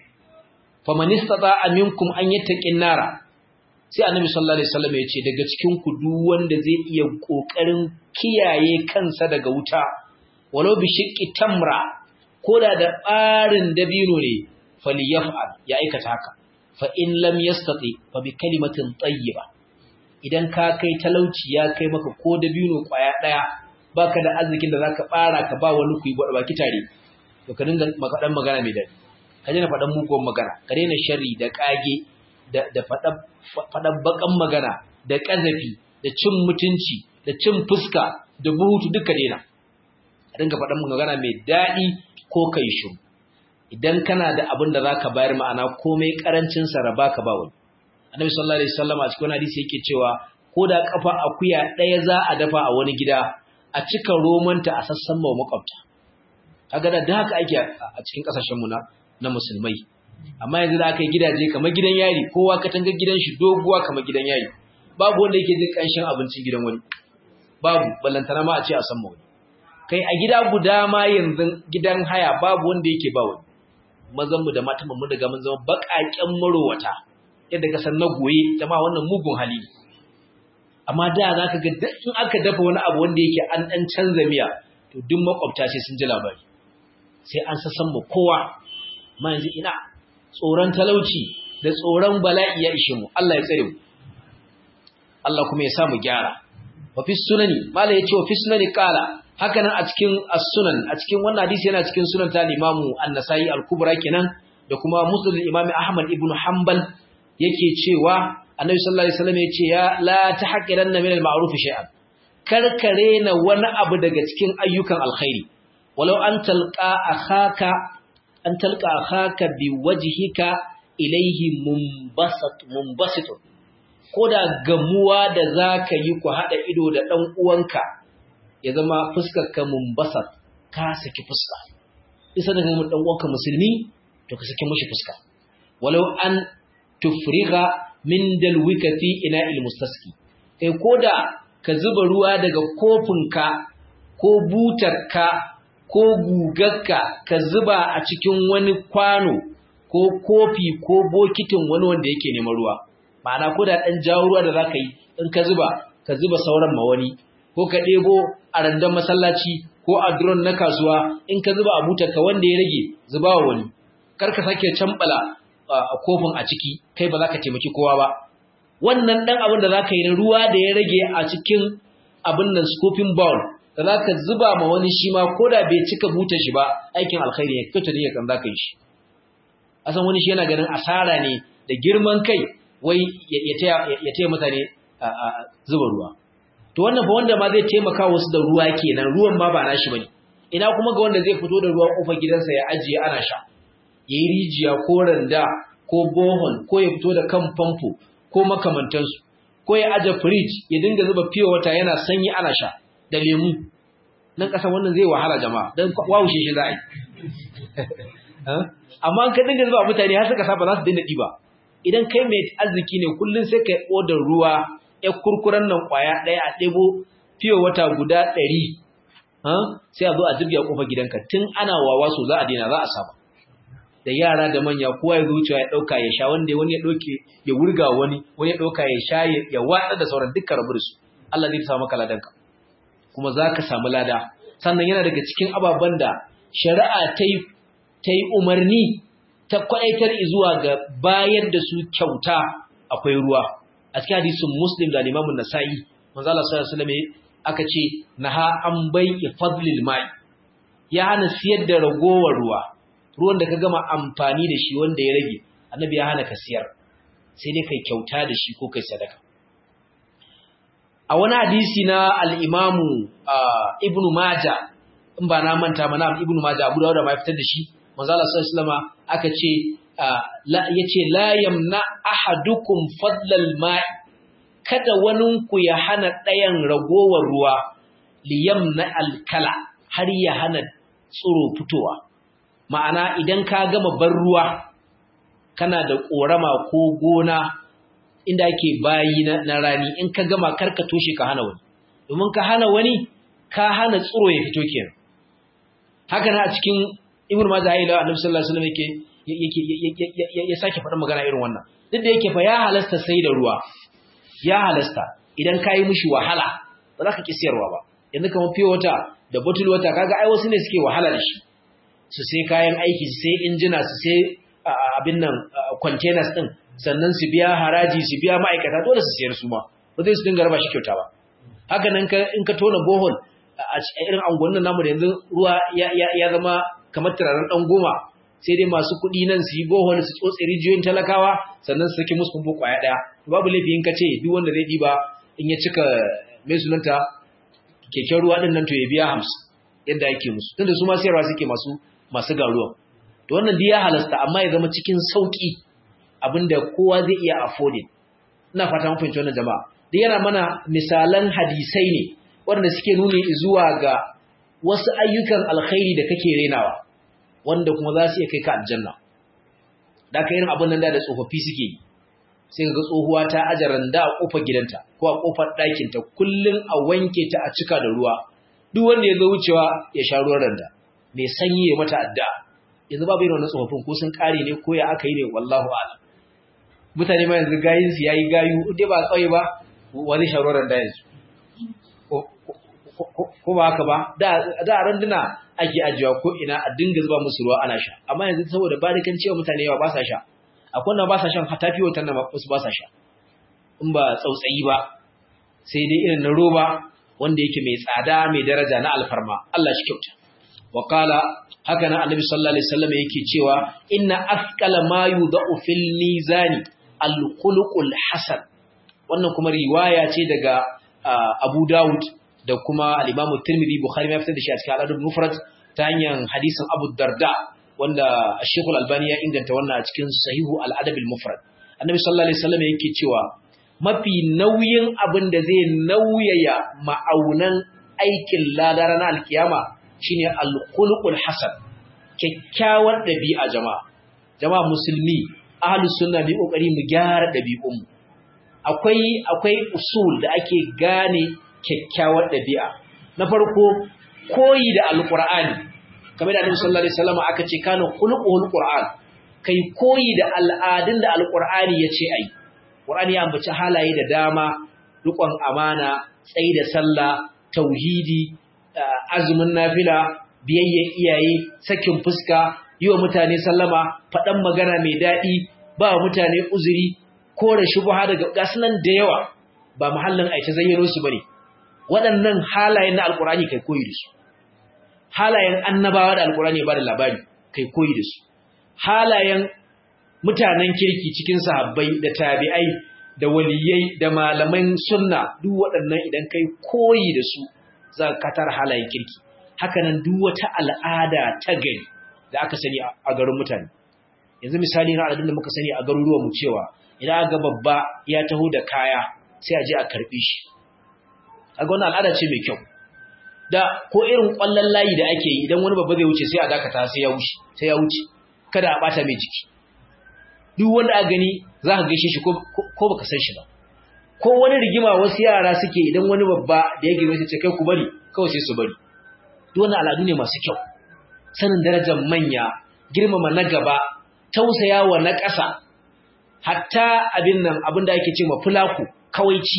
faman istata'a minkum an yattaqin nara sai annabi sallallahu alaihi wasallam ya ce daga cikin ku duk wanda zai iya kokarin kiyaye kansa daga wuta walau bi shiqqi tamra koda da barin dabino ne falyaf'al ya aikata haka fa in lam yastati fa bi kalimatin tayyiba idan ka kai talauci ya kai maka ko dabino kwaya daya baka da arzikin da zaka bara ka ba wani ku yi baki tare to ka dinga makadan magana mai dadi ka daina fadan mugun magana ka daina sharri da kage da da fadan fadan bakan magana da kazafi da cin mutunci da cin fuska da buhutu duka daina ka dinga fadan magana mai dadi ko kai shiru idan kana da abin da zaka bayar ma'ana komai karancin sa raba ka ba wani annabi sallallahu alaihi wasallam a cikin hadisi yake cewa ko da kafa akuya daya za a dafa a wani gida a cika romanta a sassan mawa makwabta kaga da haka ake a cikin kasashen mu na na musulmai amma yanzu da aka yi gidaje kamar gidan yari kowa katanga gidan shi doguwa kamar gidan yari babu wanda yake jin kanshin abincin gidan wani babu ballantana ma a ce a san wani kai a gida guda ma yanzu gidan haya babu wanda yake ba wani mazan mu da matan mu daga mun zama bakaken marowata yadda ka san na goye jama'a wannan mugun hali amma da zaka ga in aka dafa wani abu wanda yake an dan canza miya to duk makwabta sai sun ji labari sai an sasan mu kowa ma yanzu ina tsoron talauci da tsoron bala'i ya ishe mu Allah ya tsare mu Allah kuma ya sa mu gyara wa fi sunani mala yace wa fi sunani qala haka nan a cikin as-sunan a cikin wannan hadisi yana cikin sunan ta Imam An-Nasa'i al-Kubra kenan da kuma Musnad Imam Ahmad ibn Hanbal yake cewa annabi sallallahu alaihi wasallam ya ce ya la tahqiranna min al-ma'ruf shay'an karkare na wani abu daga cikin ayyukan alkhairi walau an talqa akhaka an talqa akhaka biwajhika ilayhi munbasat munbasit koda gamuwa da zaka yi ku hada ido da dan uwanka ya zama fuskar ka munbasat ka saki fuska isa daga mun dan uwanka musulmi to ka saki mishi fuska walau an tufriga min dalwika fi ina'il mustasqi kai koda ka zuba ruwa daga kofinka ko butarka ko gugarka ka zuba a cikin wani kwano ko kofi ko bokitin wani wanda yake neman ruwa ma'ana ko da dan jawo ruwa da zaka yi in ka zuba ka zuba sauran ma wani ko ka debo a randan masallaci ko a drone na kasuwa in ka zuba a butarka wanda ya rage zuba wa wani kar ka sake cambala a kofin a ciki kai ba za ka taimaki kowa ba wannan dan abin da zaka yi na ruwa da ya rage a cikin abin nan scooping bowl da zaka zuba ma wani shi ma koda bai cika buta shi ba aikin alkhairi ne kace ne kan zaka yi shi asan wani shi yana ganin asara ne da girman kai wai ya taya ya taya mutane zuba ruwa to wannan fa wanda ma zai taimaka wasu da ruwa kenan ruwan ma ba nashi bane ina kuma ga wanda zai fito da ruwa kofar gidansa ya ajiye ana sha yayi rijiya ko randa ko bohol ko ya fito da kan famfo ko makamantansu ko ya aje fridge ya dinga zuba fiye wata yana sanyi ana sha da lemu nan kasa wannan zai wahala jama'a dan wawushe shi za a yi amma ka dinga zuba mutane har suka saba za su dinga diba idan kai mai arziki ne kullun sai kai order ruwa ya kurkuran nan kwaya daya a debo fiye wata guda ɗari sai a zo a jirgi a kofar gidanka tun ana wawa so za a daina za a saba da yara da manya kowa ya zuciya ya dauka ya sha wanda wani ya dauke ya wurga wani wani ya dauka ya sha ya watsa da sauran dukkan rabu da su Allah zai sa maka ladanka kuma zaka samu lada sannan yana daga cikin ababan da shari'a ta yi ta yi umarni ta kwaitar zuwa ga bayar da su kyauta akwai ruwa a cikin hadisin Muslim da Imam An-Nasa'i manzo Allah sallallahu alaihi wasallam aka ce naha an bai'i fadlil ma'i ya hana siyar da ragowar ruwa ruwan da ka gama amfani da shi wanda ya rage annabi ya hana ka siyar sai dai kai kyauta da shi ko kai sadaka a wani hadisi na al-Imam Ibn Majah in ba na manta ba na Ibn Majah Abu Dawud ma ya fitar da shi manzo Allah sallallahu alaihi wasallam aka ce la yace la yamna ahadukum fadlal ma'i kada waninku ya hana ɗayan ragowar ruwa liyamna al-kala har ya hana tsiro fitowa ma'ana idan ka gama bar ruwa kana da korama ko gona inda ake bayi na, na rani in ka gama karka toshe ka hana wani domin ka hana wani ka hana tsiro ya fito kenan haka na a cikin Ibn Majah ila Annabi sallallahu alaihi wasallam yake yake ya sake faɗa magana irin wannan duk da yake fa ya halasta sai da ruwa ya halasta idan kai mishi wahala ba za ka ki siyarwa ba yanzu kamar fiye wata da bottle wata kaga ai wasu ne suke wahala da shi su sai kayan aiki su sai injina su sai abin nan containers din sannan su biya haraji su biya ma'aikata dole su sayar su ma ba zai su dinga raba shi kyauta ba haka nan ka in ka tona bohol a irin angonin namu da yanzu ruwa ya zama kamar turaren dan goma sai dai masu kuɗi nan su yi bohol su tsotse rijiyoyin talakawa sannan su saki musu kumbu kwaya daya babu laifi in ka ce duk wanda zai diba in ya cika mai sunanta keken ruwa din nan to ya biya hamsin yadda yake musu tunda su ma sayarwa suke masu masu garuwa to wannan dai ya halasta amma ya zama cikin sauki abinda kowa zai iya affording ina fata mun fahimci wannan jama'a dai yana mana misalan hadisai ne wanda suke nuni zuwa ga wasu ayyukan alkhairi da kake renawa wanda kuma za su iya kai ka aljanna da ka irin abin nan da tsofaffi suke yi sai ga tsohuwa ta ajaran da a kofar gidanta ko a kofar ɗakinta kullun a wanke ta a cika da ruwa duk wanda ya zo wucewa ya sha ruwan randa mai sanyi ya mata adda yanzu babu irin wannan tsofaffin ko sun kare ne ko ya aka yi ne wallahu a'lam mutane ma yanzu gayin su yayi gayu dai ba kauye ba wani sha ruwan randa yanzu ko ba haka ba da da randuna ake ajiya ko ina a dinga zuba musu ruwa ana sha amma yanzu saboda barikan cewa mutane yawa ba sa sha akwai wanda ba sa shan hatafi watan nan wasu ba sa sha in ba tsautsayi ba sai dai irin na roba wanda yake mai tsada mai daraja na alfarma Allah shi kyauta wa qala haka nan annabi sallallahu alaihi wasallam yake cewa inna afqala ma yudau fil mizani al-khuluqul hasan. Wannan kuma riwaya ce daga Abu Dawud da kuma al-Imam Tirmidhi, Bukhari ya fitar da shi a cikin al-Adab al-Mufrad ta hanyar hadisin Abu Darda wanda Sheikh Al-Albani ya inganta wannan a cikin Sahihu al-Adab al-Mufrad. Annabi sallallahu alaihi wasallam yake cewa mafi nauyin abin da zai nauyaya ma'aunan aikin ladara na alkiyama shine al-khuluqul hasan, kyakkyawar dabi'a jama'a. Jama'a musulmi, ahlus sunna bi kokari mu gyara dabi'un mu. Akwai akwai usul da ake gane kyakkyawar dabi'a. Na farko, koyi da alqur'ani. Kamar da Annabi sallallahu alaihi wasallam aka ce kana khuluqul qur'an. Kai koyi da al'adun da alqur'ani yace ai. Qur'ani ya ambaci halaye da dama, rukun amana, tsayi da sallah, tauhidi, azumin nafila, biyayyen iyaye, sakin fuska, yiwa mutane sallama, faɗan magana mai daɗi, ba mutane uzuri, kore shubha daga gasunan da yawa, ba mahallin aita zayyano su bane. Waɗannan halayen na alqur'ani kai koyi da su. Halayen annabawa da alqur'ani ba da labari kai koyi da su. Halayen mutanen kirki cikin sahabbai da tabi'ai da waliyai da malaman sunna, duk waɗannan idan kai koyi da su za ka tar halayen kirki. Hakanan duk wata al'ada ta gari da aka sani a garin mutane. Yanzu misali na al'adun da muka sani a garuruwan mu cewa idan aka babba ya taho da kaya sai a je a karbe shi. Kaga wannan al'ada ce mai kyau. Da ko irin kwallon layi da ake yi idan wani babba zai wuce sai a dakata sai ya wuce, sai ya wuce. Kada a bata mai jiki. Duk wanda a gani za ka gaishe shi ko baka san shi ba. Ko wani rigima wasu yara suke idan wani babba da ya girme su ce kai ku bari, kawai sai su bari. Duk wannan al'adu ne masu kyau. Sanin darajar manya, girmama na gaba, tausayawa na ƙasa, hatta abin nan abin da ake ce ma fulaku, kawaici.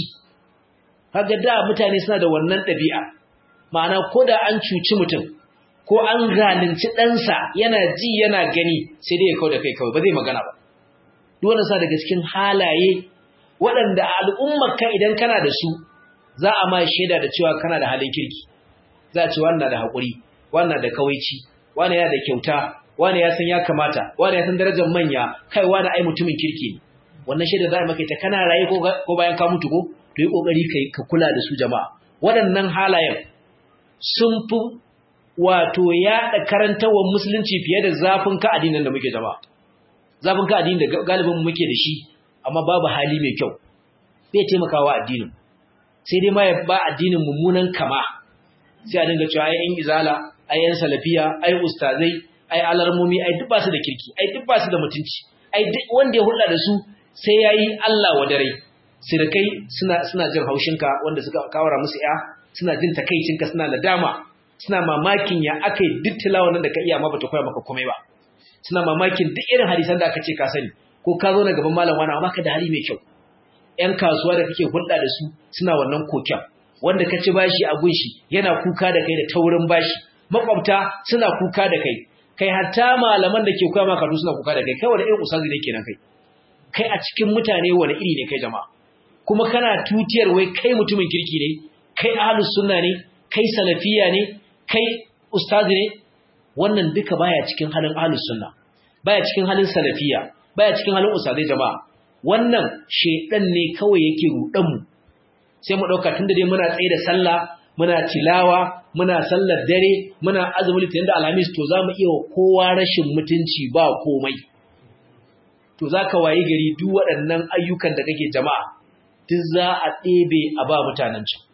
Kaga da mutane suna da wannan ɗabi'a. Ma'ana ko da an cuci mutum, ko an zalunci ɗansa yana ji yana gani sai dai ya kau da kai kawai ba zai magana ba. Duk wannan sa daga cikin halaye waɗanda al'ummarka idan kana da su za a ma shaida da cewa kana da halin kirki. Za a ce wannan da haƙuri, wannan da kawaici, wannan yana da kyauta, wannan ya san ya kamata, wannan ya san darajar manya, kai wannan ai mutumin kirki ne. Wannan shaida za a maka ita kana raye ko bayan ka mutu ko to yi kokari kai ka kula da su jama'a. Waɗannan halayen sun fi wato yaɗa karantawar musulunci fiye da zafin ka addinin da muke jama'a. Zafin ka addinin da galibin muke da shi amma babu hali mai kyau. Bai taimakawa addinin. Sai dai ma ya ba addinin mummunan kama. Sai a dinga cewa ai yan izala, ai yan salafiya, ai ustazai, ai alarmomi, ai duk ba su da kirki, ai duk ba su da mutunci. Ai duk wanda ya hulɗa da su sai yayi Allah wadare. Sirkai suna suna jin haushinka wanda suka kawara musu ya, suna jin takeicinka, suna nadama. Suna mamakin ya akai duk tilawa nan da ka iya ma bata koya maka komai ba. Suna mamakin duk irin hadisan da aka ce ka sani ko ka zo na gaban malam wani amma ka da hali mai kyau. Ƴan kasuwa da kake hulɗa da su suna wannan koken. Wanda ka ci bashi a gunshi yana kuka da kai da taurin bashi. Makwabta suna kuka da kai. Kai hatta malaman da ke koya maka suna kuka da kai. Kai wani irin usazi ne kenan kai. Kai a cikin mutane wani iri ne kai jama'a. Kuma kana tutiyar wai kai mutumin kirki ne, kai ahlus sunna ne, kai salafiya ne, kai ustazi ne. Wannan duka baya cikin halin ahlus sunna, baya cikin halin salafiya, baya cikin halin ustazai jama'a. Wannan shedan ne kawai yake rudan mu. Sai mu dauka tunda dai muna tsaye da sallah, muna tilawa, muna sallar dare, muna azumi litinin da alhamis to zamu iya kowa rashin mutunci ba komai. To zaka wayi gari duk waɗannan ayyukan da kake jama'a duk za a ɗebe a ba mutanen can.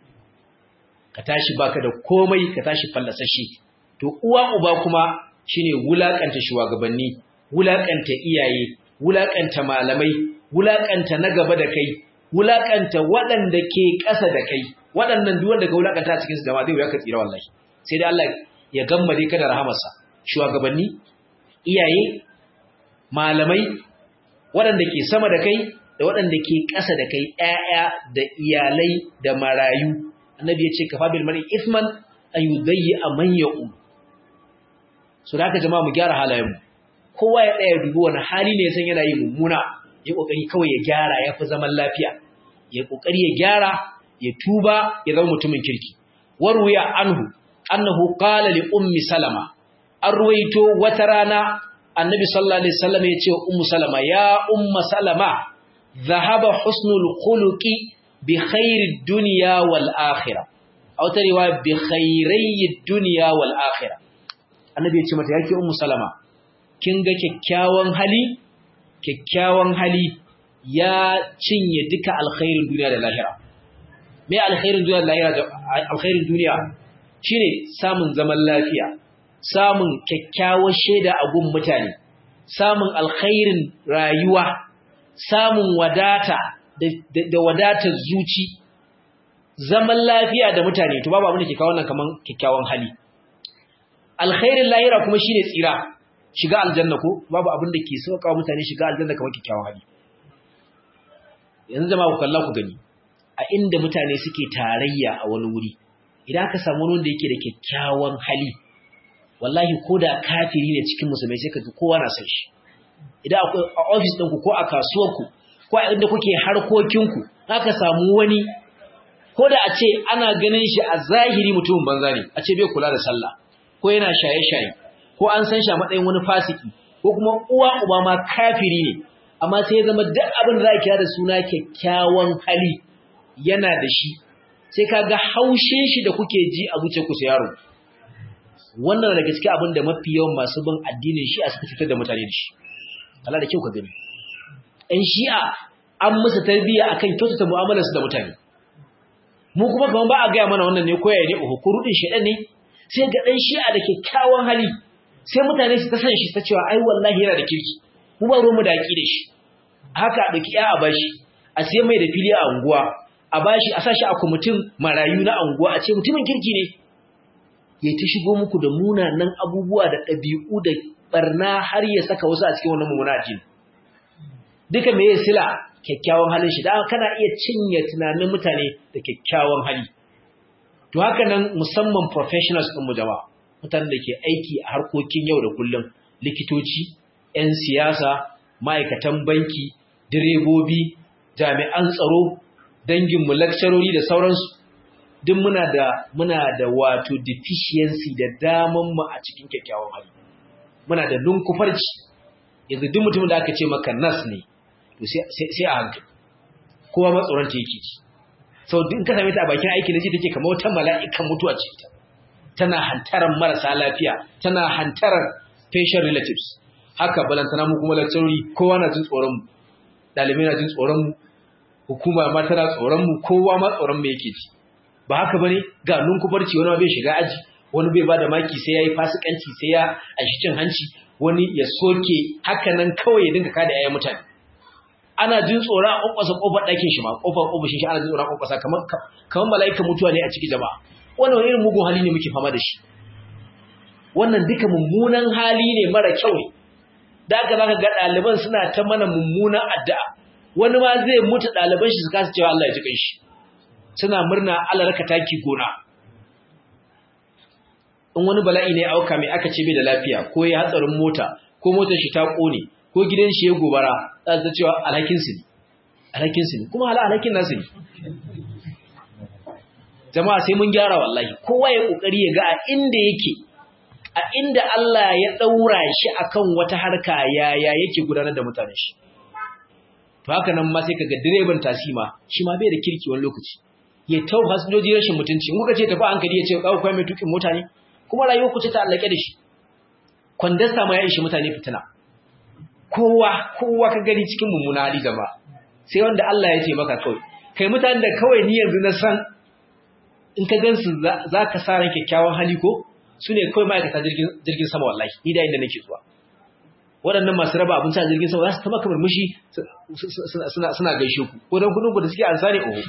Ka tashi baka da komai, ka tashi fallasashe. To uwa uba kuma shine wulakanta shugabanni, wulakanta iyaye, wulakanta malamai, wulakanta na gaba da kai, wulakanta waɗanda ke ƙasa da kai. Waɗannan duk wanda ka wulakanta a cikin su gaba zai wuya ka tsira wallahi. Sai dai Allah ya gammade ka da rahamarsa. Shugabanni, iyaye, malamai, waɗanda ke sama da kai da waɗanda ke ƙasa da kai, ƴaƴa da iyalai da marayu. Annabi ya ce kafa bil mar'i ithman an yudayya man ya'u. So da haka jama'a mu gyara halayenmu. Kowa ya tsaya dubi wani hali ne san yana yi mummuna, ya kokari kawai ya gyara yafi zaman lafiya. Ya kokari ya gyara, ya tuba, ya zama mutumin kirki. Warwiya anhu annahu qala li ummi salama. An ruwaito wata rana annabi sallallahu alaihi wasallam ya ce ummu salama ya umma salama dhahaba husnul khuluqi bi khairid dunya wal akhirah aw ta riwaya bi khairayid dunya wal akhirah annabi ya ce mata yake ummu salama kin ga kyakkyawan hali kyakkyawan hali ya cinye duka alkhairin duniya da lahira me alkhairin duniya da lahira alkhairin duniya shine samun zaman lafiya samun kyakkyawar shaida a gun mutane samun alkhairin rayuwa samun wadata da wadatar zuci zaman lafiya da mutane to babu abin da ke kawo wannan kaman kyakkyawan hali alkhairin lahira kuma shine tsira shiga aljanna ko babu abin da ke sauka mutane shiga aljanna kaman kyakkyawan hali yanzu jama'a ku kalla ku gani a inda mutane suke tarayya a wani wuri idan aka samu wani wanda yake da kyakkyawan hali wallahi ko da kafiri ne cikin musulmai sai ka ji kowa na san shi idan akwai a office ɗinku ko a kasuwarku ko a inda kuke harkokinku aka samu wani ko da a ce ana ganin shi a zahiri mutumin banza ne a ce bai kula da sallah ko yana shaye-shaye ko an san shi a matsayin wani fasiki ko kuma uwa uba ma kafiri ne amma sai ya zama duk abin da za a kira da suna kyakkyawan hali yana da shi sai ka ga haushin shi da kuke ji a zuciyarku sai yaro wannan daga cikin abin da mafi yawan masu bin addinin shi'a suka fitar da mutane da shi Allah da kyau ka gani ɗan shi'a an musu tarbiyya akan kyautata mu'amalarsu da mutane mu kuma kaman ba a gaya mana wannan ne ko ya ne uku ko rudin shedan ne sai ga ɗan shi'a da kyakkyawan hali sai mutane su ta san shi ta cewa ai wallahi yana da kirki mu ba ruwanmu da haƙi da shi haka a ɗauki ya a bashi a sai mai da fili a unguwa a bashi a sashi a kwamitin marayu na unguwa a ce mutumin kirki ne ya ta shigo muku da munanan abubuwa da ɗabi'u da barna har ya saka wasu a cikin wannan mummuna jin duka me ya sila kyakkyawan halin shi da kana iya cinye tunanin mutane da kyakkyawan hali to haka nan musamman professionals ɗin mu jama'a mutanen da ke aiki a harkokin yau da kullum likitoci 'yan siyasa ma'aikatan banki direbobi jami'an tsaro danginmu lakcarori da sauransu duk muna da muna da wato deficiency da daman mu a cikin kyakkyawan hali muna da lunkufarci yanzu duk mutumin da aka ce maka nas ne to sai sai a hankali kowa ma tsoron ta yake ji sau in ka same ta a bakin aiki na ji take kamar wata mala'ikan mutuwa ce ta tana hantaran marasa lafiya tana hantaran patient relatives haka balantana mu kuma lakcarori kowa na jin tsoron mu dalibai na jin tsoron mu hukuma ma tana tsoron mu kowa ma tsoron mu yake ji ba haka bane ga nunkubarci wani bai shiga aji wani bai bada maki sai yayi fasikanci sai ya ashi cin hanci wani ya soke haka nan kawai ya dinga kada yayin mutane ana jin tsora a kokosa kofar dakin shi ma kofar ofishin shi ana jin tsora a kokosa kamar kamar mala'ikan mutuwa ne a cikin jama'a wannan irin mugun hali ne muke fama da shi wannan duka mummunan hali ne mara kyau ne da aka baka ga ɗaliban suna ta mana mummunan addu'a wani ma zai mutu ɗaliban shi su kasa cewa Allah ya ji kanshi suna murna Allah raka taki gona in wani bala'i ne auka mai aka ce bai da lafiya ko ya hatsarin mota ko motar shi ta kone ko gidan shi ya gobara za ta cewa alhakin su ne alhakin su ne kuma hala alhakin nasu ne jama'a sai mun gyara wallahi kowa ya kokari ya ga a inda yake a inda Allah ya daura shi akan wata harka yaya yake gudanar da mutanen shi to haka nan ma sai kaga direban tasima shi ma bai da kirki wani lokaci ya tau fasinjoji rashin mutunci in kuka ce tafi hankali ya ce kawo kai mai tukin mota ne kuma rayuwar ku ce ta allake da shi kwandasta ma ya ishi mutane fitina kowa kowa ka gani cikin mummuna hali gaba sai wanda Allah ya taimaka kawai kai mutanen da kawai ni yanzu na san in ka gansu za ka sa ran kyakkyawan hali ko su ne kawai ma'aikata jirgin sama wallahi ni da inda nake zuwa waɗannan masu raba abinci a jirgin sama za su ta maka murmushi suna gaishe ku ko don kudin ku da suke an sare oho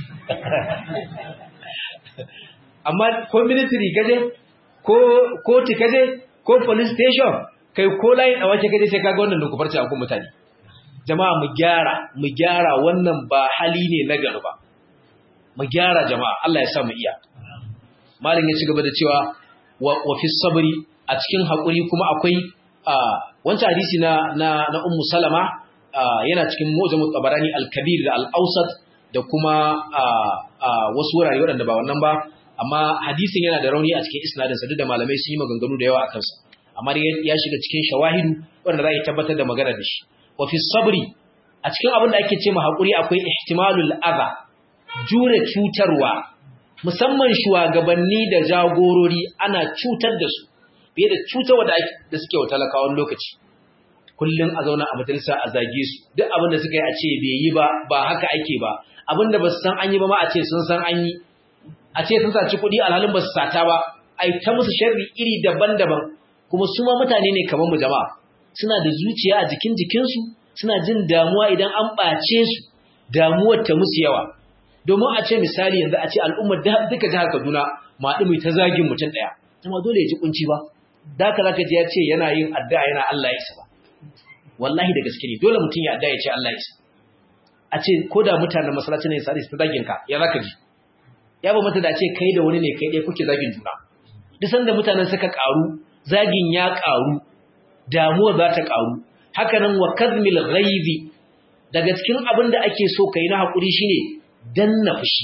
amma ko military gaje ko koti kaje ko police station kai ko layin a wace kaje sai kaga wannan dokufarci a kun mutane jama'a mu gyara mu gyara wannan ba hali ne na gari ba mu gyara jama'a Allah ya sa mu iya malin ya ci gaba da cewa wa fi sabri a cikin hakuri kuma akwai wancan hadisi na na na ummu salama yana cikin mujam tabarani al-kabir da al-awsat da kuma wasu wurare waɗanda ba wannan ba amma hadisin yana da rauni a cikin isnadin sa duk da malamai sun yi maganganu da yawa akan sa amma ya shiga cikin shawahidu wanda za a tabbatar da magana da shi wa fi sabri a cikin abin da ake ce ma haƙuri akwai ihtimalul adha jure cutarwa musamman shugabanni da jagorori ana cutar da su fiye da cutarwa da suke wa talakawan lokaci kullum a zauna a majalisa a zage su duk abin da suka yi a ce bai yi ba ba haka ake ba abin da ba su san an yi ba ma a ce sun san an yi a ce sun saci kuɗi alhalin ba su sata ba ai ta musu sharri iri daban-daban kuma su ma mutane ne kamar mu jama'a suna da zuciya a jikin jikinsu suna jin damuwa idan an ɓace su damuwar ta musu yawa domin a ce misali yanzu a ce al'ummar duka jihar Kaduna ma ɗumi ta zagin mutum ɗaya kuma dole ya ji kunci ba da ka zaka ji ya ce yana yin addu'a yana Allah ya isa ba wallahi da gaske ne dole mutum ya addu'a ya ce Allah ya isa a ce ko da mutanen masallaci ne sai su zagin ka ya zaka ji ya ba mata da ce kai da wani ne kai dai kuke zagin juna duk sanda mutanen suka karu zagin ya karu damuwa za ta karu haka nan wa kazmil ghaibi daga cikin abin da ake so kai na hakuri shine danna fushi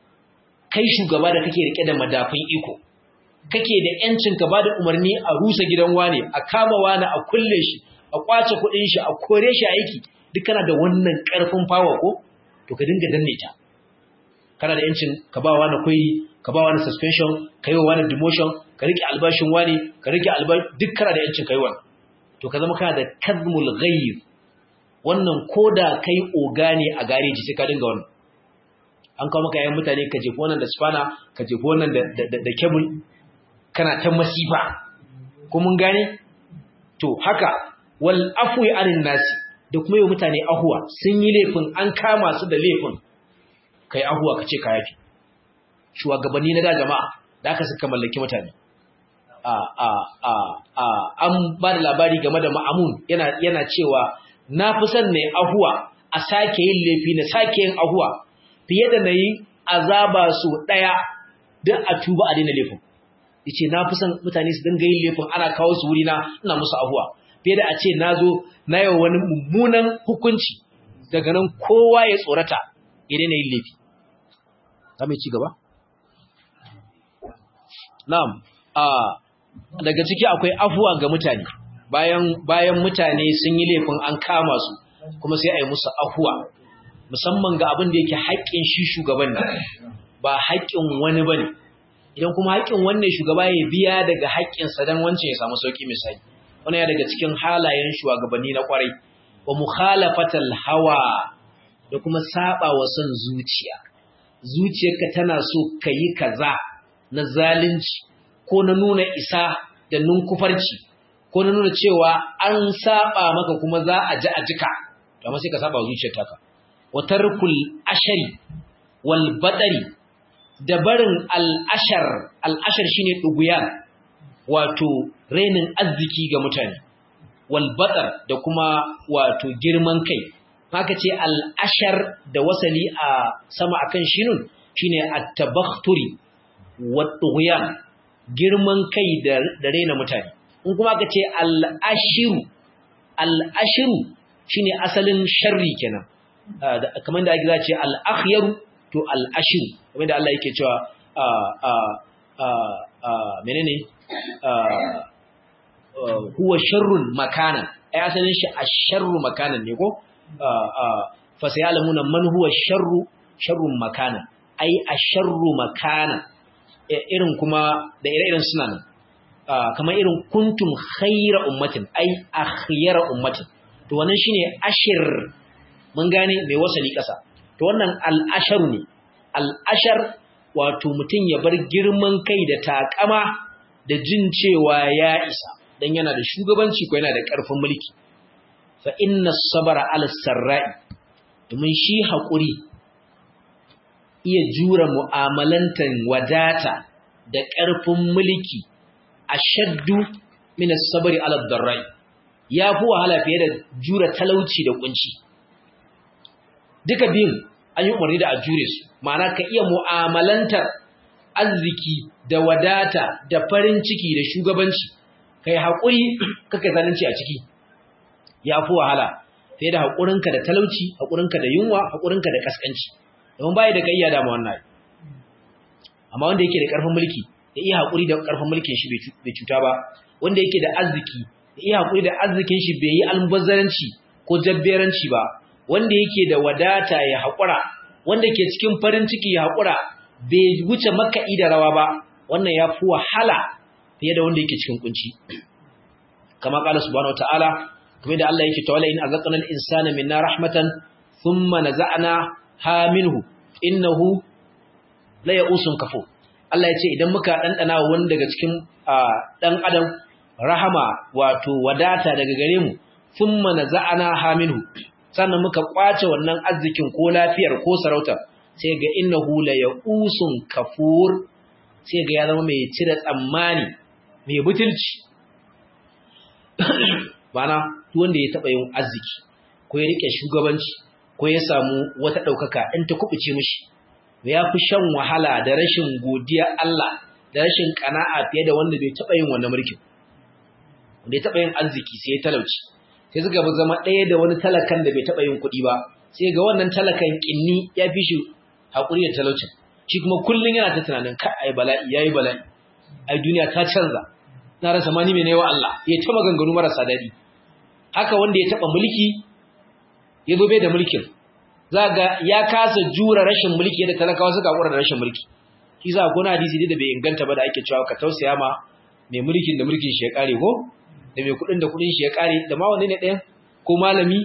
kai shugaba da kake rike da madafin iko kake da yancin ka bada umarni a rusa gidan wane a kama wani a kulle shi a kwace kudin shi a kore shi aiki duk kana da wannan karfin power ko to ka dinga danne ta kana da yancin ka ba wani koyi ka ba wani suspension kai wa wani demotion ka rike albashin wani ka rike albashi duk kana da yancin kai wannan to ka zama kana da kazmul ghayb wannan koda kai oga ne a gareji sai ka dinga wannan an kawo maka yayin mutane ka jefi wannan da spana ka jefi wannan da da, da cable kana ta masifa ko mun gane to haka wal afwi anin nasi da kuma yi mutane ahuwa sun yi laifin an kama su da laifin kai ahuwa kace ka yafi shugabanni na da jama'a da aka suka mallaki mutane a a a a an ba da labari game da Ma'amun yana yana cewa na fi son ne ahuwa a sake yin laifi na sake yin ahuwa fiye da nayi azaba su daya dan a tuba a daina laifin yace na fi son mutane su dinga yin laifin ana kawo su wuri na ina musu ahuwa fiye da a ce nazo na yi wani mummunan hukunci daga nan kowa ya tsorata ya daina yin laifi za mu ci gaba na'am a daga ciki akwai afuwa ga mutane bayan bayan mutane sun yi laifin an kama su kuma sai a yi musu afuwa musamman ga abin da yake haƙƙin shi shugaban ne ba haƙƙin wani bane idan kuma haƙƙin wannan shugaba ya biya daga haƙƙinsa dan wancan ya samu sauki misali wannan ya daga cikin halayen shugabanni na kwarai wa mukhalafatal hawa da kuma saba wa son zuciya zuciyarka tana so kayi kaza na zalunci ko na nuna isa da nunkufarci ko na nuna cewa an saba maka kuma za a ji a jika amma sai ka saba zuciyarka ka wa tarkul ashari wal badari da barin al ashar al ashar shine duguyan wato renin arziki ga mutane wal badar da kuma wato girman kai haka ce al ashar da wasali a sama akan shinun shine at-tabakhturi wat tughyan girman kai da da rena mutane in kuma aka ce al-ashiru al-ashiru shine asalin sharri kenan kamar da ake ce al-akhyaru to al-ashiru kamar da Allah yake cewa a a a menene huwa sharrun makana ai asalin shi asharru makanan ne ko fa sayalamuna man huwa sharru sharrun makana ai asharru makana irin kuma da ire-iren suna nan kamar irin kuntum khayra ummatin ai akhyara ummatin to wannan shine ashir mun gane mai wasali kasa to wannan al-asharu ne al-ashar wato mutun ya bar girman kai da takama da jin cewa ya isa dan yana da shugabanci ko yana da karfin mulki fa inna sabara ala sarra'i domin shi hakuri iya jura mu'amalantan wadata da ƙarfin mulki ashaddu min as-sabri ala ad-darra'i yafi wahala fiye da jura talauci da kunci duka biyun an yi umarni da a jure su ma'ana ka iya mu'amalantar arziki da wadata da farin ciki da shugabanci kai haƙuri kake zalunci a ciki yafi wahala fiye da haƙurinka da talauci haƙurinka da yunwa haƙurinka da kaskanci don bai da kai iya dama wannan amma wanda yake da karfin mulki ya iya hakuri da karfin mulkin shi bai cuta ba wanda yake da arziki ya iya hakuri da arzikin shi bai yi almubazzaranci ko jabberanci ba wanda yake da wadata ya hakura wanda ke cikin farin ciki ya hakura bai wuce maka'i da rawa ba wannan ya fi wahala fiye da wanda yake cikin kunci kama qala subhanahu wataala kuma da Allah yake tawalla in azaqna al-insana minna rahmatan thumma naza'na ha minhu innahu la ya'usun kafur Allah yace idan muka dandana wani daga cikin dan adam rahama wato wadata daga gare mu thumma naza'na ha minhu sannan muka kwace wannan arzikin ko lafiyar ko sarauta sai ga innahu la ya'usun kafur sai ga ya zama mai cire tsammani mai butulci bana wanda ya taba yin arziki ko ya rike shugabanci ko ya samu wata daukaka in ta kubuce mishi ya fi shan wahala da rashin godiya Allah da rashin kana'a fiye da wanda bai taba yin wannan mulkin wanda ya taba yin arziki sai ya talauci sai suka bi zama ɗaya da wani talakan da bai taba yin kuɗi ba sai ga wannan talakan kinni ya fi shi hakuri da talaucin shi kuma kullun yana ta tunanin ka ai bala'i yayi bala'i ai duniya ta canza na rasa mani mai wa Allah ya ta maganganu marasa dadi haka wanda ya taba mulki ya zo bai da mulkin zaga ya kasa jura rashin mulki da talakawa suka hakura da rashin mulki shi za ko na hadisi da bai inganta ba da ake cewa ka tausaya ma mai mulkin da mulkin shi ya kare ko da mai kudin da kudin shi ya kare da ma wanne ne ɗayan ko malami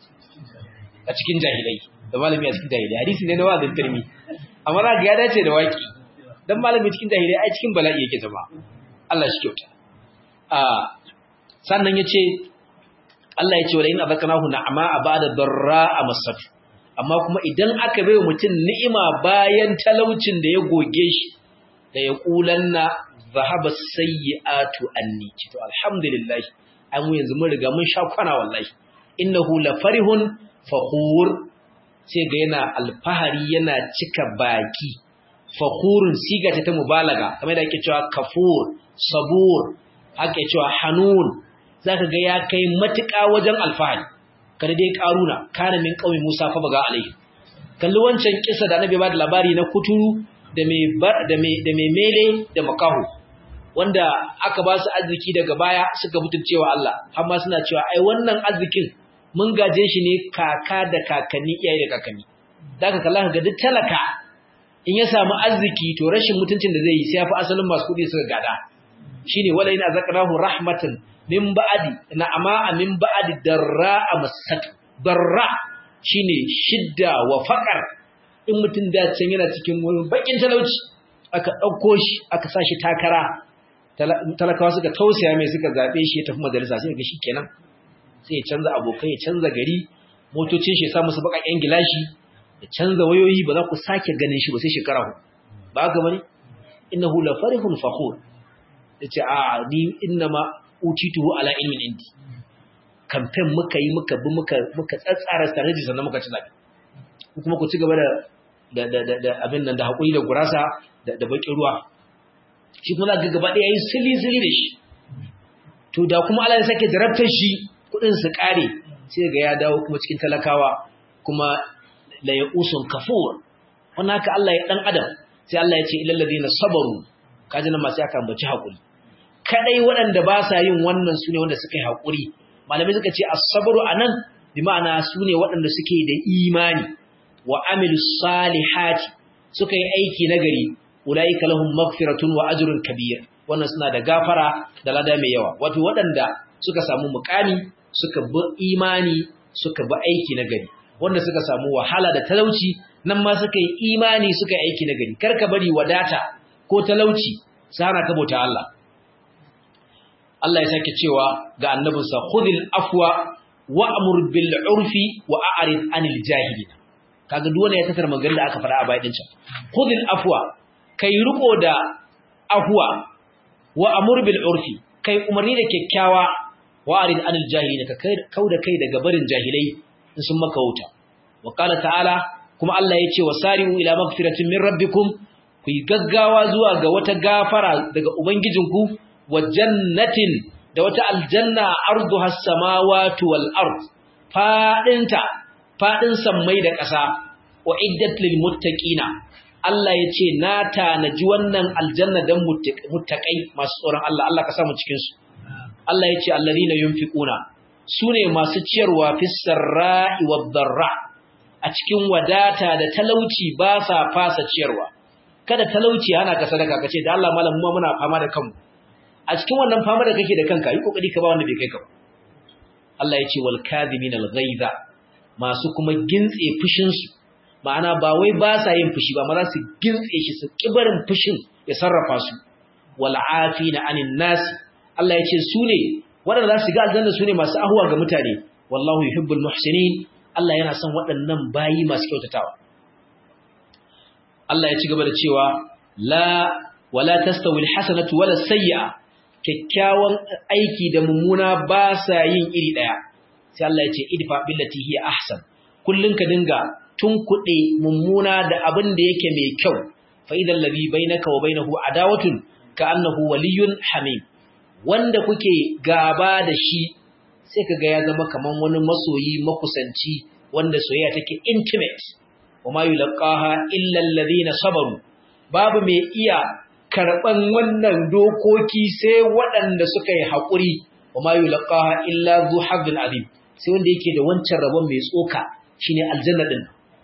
a cikin jahilai da malami a cikin jahilai hadisi ne na wazin turmi amma za ga ya dace da waki dan malami cikin jahilai ai cikin bala'i yake zama Allah shi kyauta a sannan yace Allah yace wala in abakanahu na'ama ba'da darra'a masat amma kuma idan aka bai mutum ni'ima bayan talaucin da ya goge shi da ya kulanna zahaba sayyi'atu anni to alhamdulillah ai mu yanzu mun riga mun sha kwana wallahi innahu la farihun fakhur sai ga yana alfahari yana cika baki fakhurun siga ta mubalaga kamar da ake cewa kafur sabur ake cewa hanun zaka ga ya kai matuƙa wajen alfahari kada dai karuna kana min qaumi Musa fa baga alaihi kalli wancan kissa da annabi ba da labari na kuturu da mai da mai da mai mele da makahu wanda aka ba su arziki daga baya suka mutuncewa Allah har ma suna cewa ai wannan arzikin mun gaje shi ne kaka da kakanni iyaye da kakanni daga kalla ga duk talaka in ya samu arziki to rashin mutuncin da zai yi sai ya fi asalin masu kudi suka gada shine wala ina zakarahu rahmatan min ba'di na'ama min ba'di darra masat darra shine shidda wa faqar in mutun da can yana cikin wani bakin talauci aka dauko shi aka sashi takara talakawa suka tausaya mai suka zabe shi ya tafi majalisa sai ga shikenan sai ya canza abokai ya canza gari motocin shi ya sa musu bakakken gilashi ya canza wayoyi ba za ku sake ganin shi ba sai shekara hu ba haka bane innahu la farihun fakhur yace a ni innama utituhu ala ilmin indi campaign muka yi muka bi muka muka tsatsara strategy sannan muka ci zabi kuma ku ci gaba da da da da abin nan da hakuri da gurasa da da bakin ruwa shi kuma ga gaba da yayi sili sili da shi to da kuma Allah ya sake jarabtar shi kudin su kare sai ga ya dawo kuma cikin talakawa kuma la yausun kafur wannan haka Allah ya dan adam sai Allah ya ce ilal ladina sabaru kaji nan ma sai aka ambaci hakuri kadai waɗanda ba sa yin wannan sune wanda suka yi hakuri malamai suka ce as-sabru anan bi ma'ana sune waɗanda suke da imani wa amilus salihati suka yi aiki nagari ulaika lahum maghfiratun wa ajrun kabir wannan suna da gafara da lada mai yawa wato waɗanda suka samu mukami suka bi imani suka bi aiki nagari wanda suka samu wahala da talauci nan ma suka yi imani suka yi aiki nagari karka bari wadata ko talauci sana ka bauta Allah Allah ya sake cewa ga annabinsa khudhil afwa wa'mur bil urfi wa a'rid anil jahilin kaga duk wanda ya tattara maganar da aka fara a bayan din can khudhil afwa kai riko da afwa wa'mur bil urfi kai umarni da kyakkyawa wa a'rid anil jahilin ka kauda kai daga barin jahilai in sun maka wuta wa qala ta'ala kuma Allah ya ce wasari'u ila magfiratin min rabbikum ku yi gaggawa zuwa ga wata gafara daga ubangijinku wa jannatin da wata aljanna arduha as-samawati wal ard fadinta fadin sammai da ƙasa wa iddat lil muttaqina Allah ya ce na tanaji wannan aljanna dan muttaqai masu tsoron Allah Allah ka samu cikin su Allah ya ce allazina yunfiquna sune masu ciyarwa fis sarra'i wad darra a cikin wadata da talauci ba sa fasa ciyarwa kada talauci hana ka sadaka kace da Allah malam mu muna fama da kanmu a cikin wannan fama da kake da kanka yi kokari ka ba wanda bai kai ka ba Allah ya ce wal kadhiminal ghaiza masu kuma gintse fushin su ma'ana ba wai ba sa yin fushi ba ma za su gintse shi su kibarin fushin ya sarrafa su wal afina anin nas Allah ya ce su ne waɗanda za su ga aljanna su ne masu ahuwa ga mutane wallahu yuhibbul muhsinin Allah yana son waɗannan bayi masu kyautatawa Allah ya ci gaba da cewa la wala tastawi alhasanatu wala sayyi'a kyakkyawan aiki da mummuna ba sa yin iri daya sai Allah ya ce idfa billati hiya ahsan kullun ka dinga tunkuɗe mummuna da abin da yake mai kyau fa idan ladhi bainaka wa bainahu adawatun ka annahu waliyyun hamim wanda kuke gaba da shi sai kaga ya zama kaman wani masoyi makusanci wanda soyayya take intimate wama yulqaha illa alladhina sabaru babu mai iya karban wannan dokoki sai waɗanda suka yi hakuri wama yulqaha illa zu hazzin azim sai wanda yake da wancan rabon mai tsoka shine aljanna din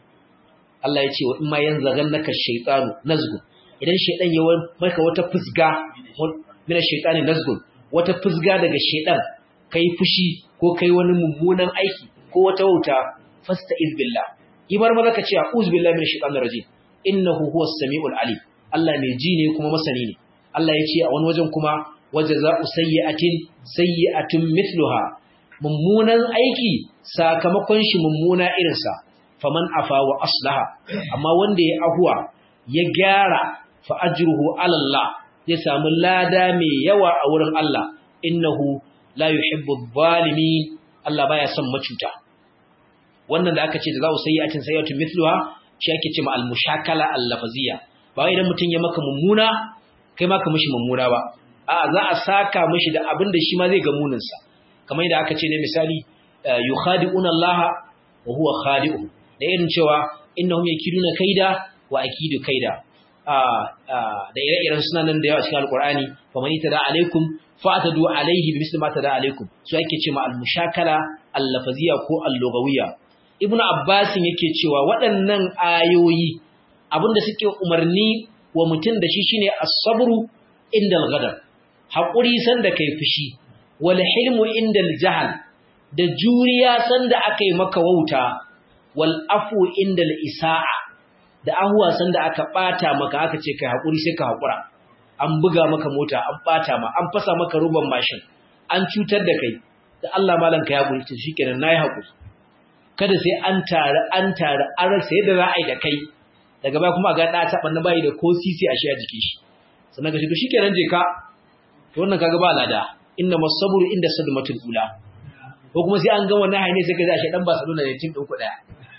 Allah ya ce wa imma yanzaghannaka shaytanu nazgun idan shaydan ya maka wata fusga mina shaytani nazgun wata fusga daga shaydan kai fushi ko kai wani mummunan aiki ko wata wauta fasta'iz billah ibar maza ka ce a'udhu billahi minash shaitanir rajim innahu huwas samiul alim Allah mai ji ne kuma masani ne Allah ya ce a wani wajen kuma wajaza'u sayyi'atin sayyi'atun mithluha mummunan aiki sakamakon shi mummuna irinsa faman afa wa aslaha amma wanda ya ahuwa ya gyara fa ajruhu ala Allah zai samu lada mai yawa a wurin Allah innahu la yuhibbu adh-dhalimin Allah baya son macuta wannan da aka ce da za sayi atin sayyatun mithluha shi ake cewa al-mushakala al-lafziyya ba wai idan mutun ya maka mummuna kai ma ka mishi mummuna ba a'a za a saka mishi da abin da shi ma zai ga munin sa kamar yadda aka ce ne misali yukhadi'una Allah wa huwa khadi'uhum da irin cewa innahum yakiduna kaida wa akidu kaida a da ire-iren suna nan da yawa cikin alqur'ani fa man tada alaikum fa'tadu alaihi bimisli ma tada alaikum so yake cewa al-mushakala al-lafziyya ko al-lughawiyya ibnu abbas yake cewa waɗannan ayoyi abinda suke umarni wa mutum da shi shine as-sabru indal ghadab hakuri sanda kai fushi wal hilmu indal jahl da juriya sanda akai maka wauta wal afu indal isaa da ahuwa sanda aka bata maka aka ce kai hakuri sai ka hakura an buga maka mota an bata ma an fasa maka ruban mashin an cutar da kai da Allah malanka ya hakuri to shikenan nayi hakuri kada sai an tare an tare an rasa yadda za a yi da kai daga baya kuma ga da ta banna bai da ko sisi a shi a jikin shi sannan ga shi to shikenan je ka to wannan kaga ba lada inna masabru inda sadmatul ula ko kuma sai an ga wannan haine sai ka ji a shi dan Barcelona ne tin din ku daya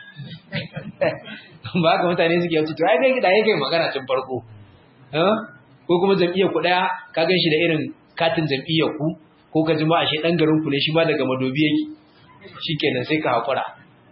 ba ga mutane suke yace to ai kai da yake magana tun farko eh ko kuma jam'iyyar ku daya ka gan shi da irin katin jam'iyyar ku ko ka ji ma a shi dan garin ku ne shi ba daga madobi yake shikenan sai ka hakura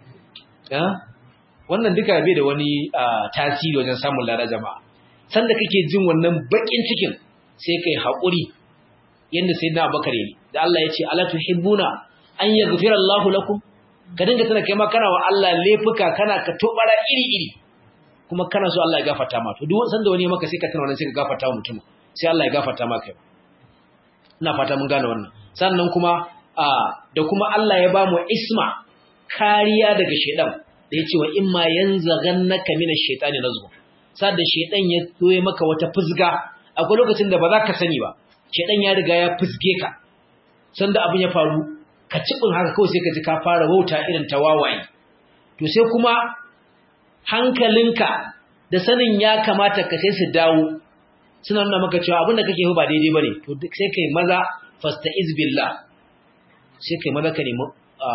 wannan duka bai da wani tasiri wajen samun lada jama'a sanda kake jin wannan bakin cikin sai kai haƙuri yanda sayyidina Abubakar yayi da Allah ya ce ala tuhibbuna an yaghfira Allahu lakum ka dinga tana kai ma kana wa Allah laifuka kana ka tobara iri iri kuma kana so Allah ya gafarta ma to duk sanda wani maka sai ka tana wannan sai ka gafarta wa mutum sai Allah ya gafarta maka ina fata mun gane wannan sannan kuma da kuma Allah ya ba mu isma kariya daga shedan da yace wa imma yanzaghannaka minash shaitani nazghun sada shedan ya toye maka wata fusga akwai lokacin da ba za ka sani ba shedan ya riga ya fusge ka sanda abin ya faru ka cibin haka kawai sai ka ji ka fara wauta irin tawawaye to sai kuma hankalinka da sanin ya kamata ka sai su dawo suna nuna maka cewa abin da kake yi ba daidai bane to sai kai maza fasta'iz billah sai kai maza ka nemi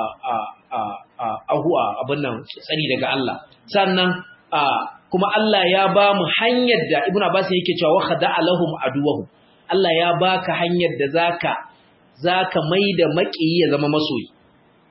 ahuwa abin nan tsari daga Allah sannan kuma Allah ya ba mu hanyar da Ibn Abbas yake cewa wa khada'a lahum aduwahum Allah ya baka hanyar da zaka zaka maida makiyi ya zama masoyi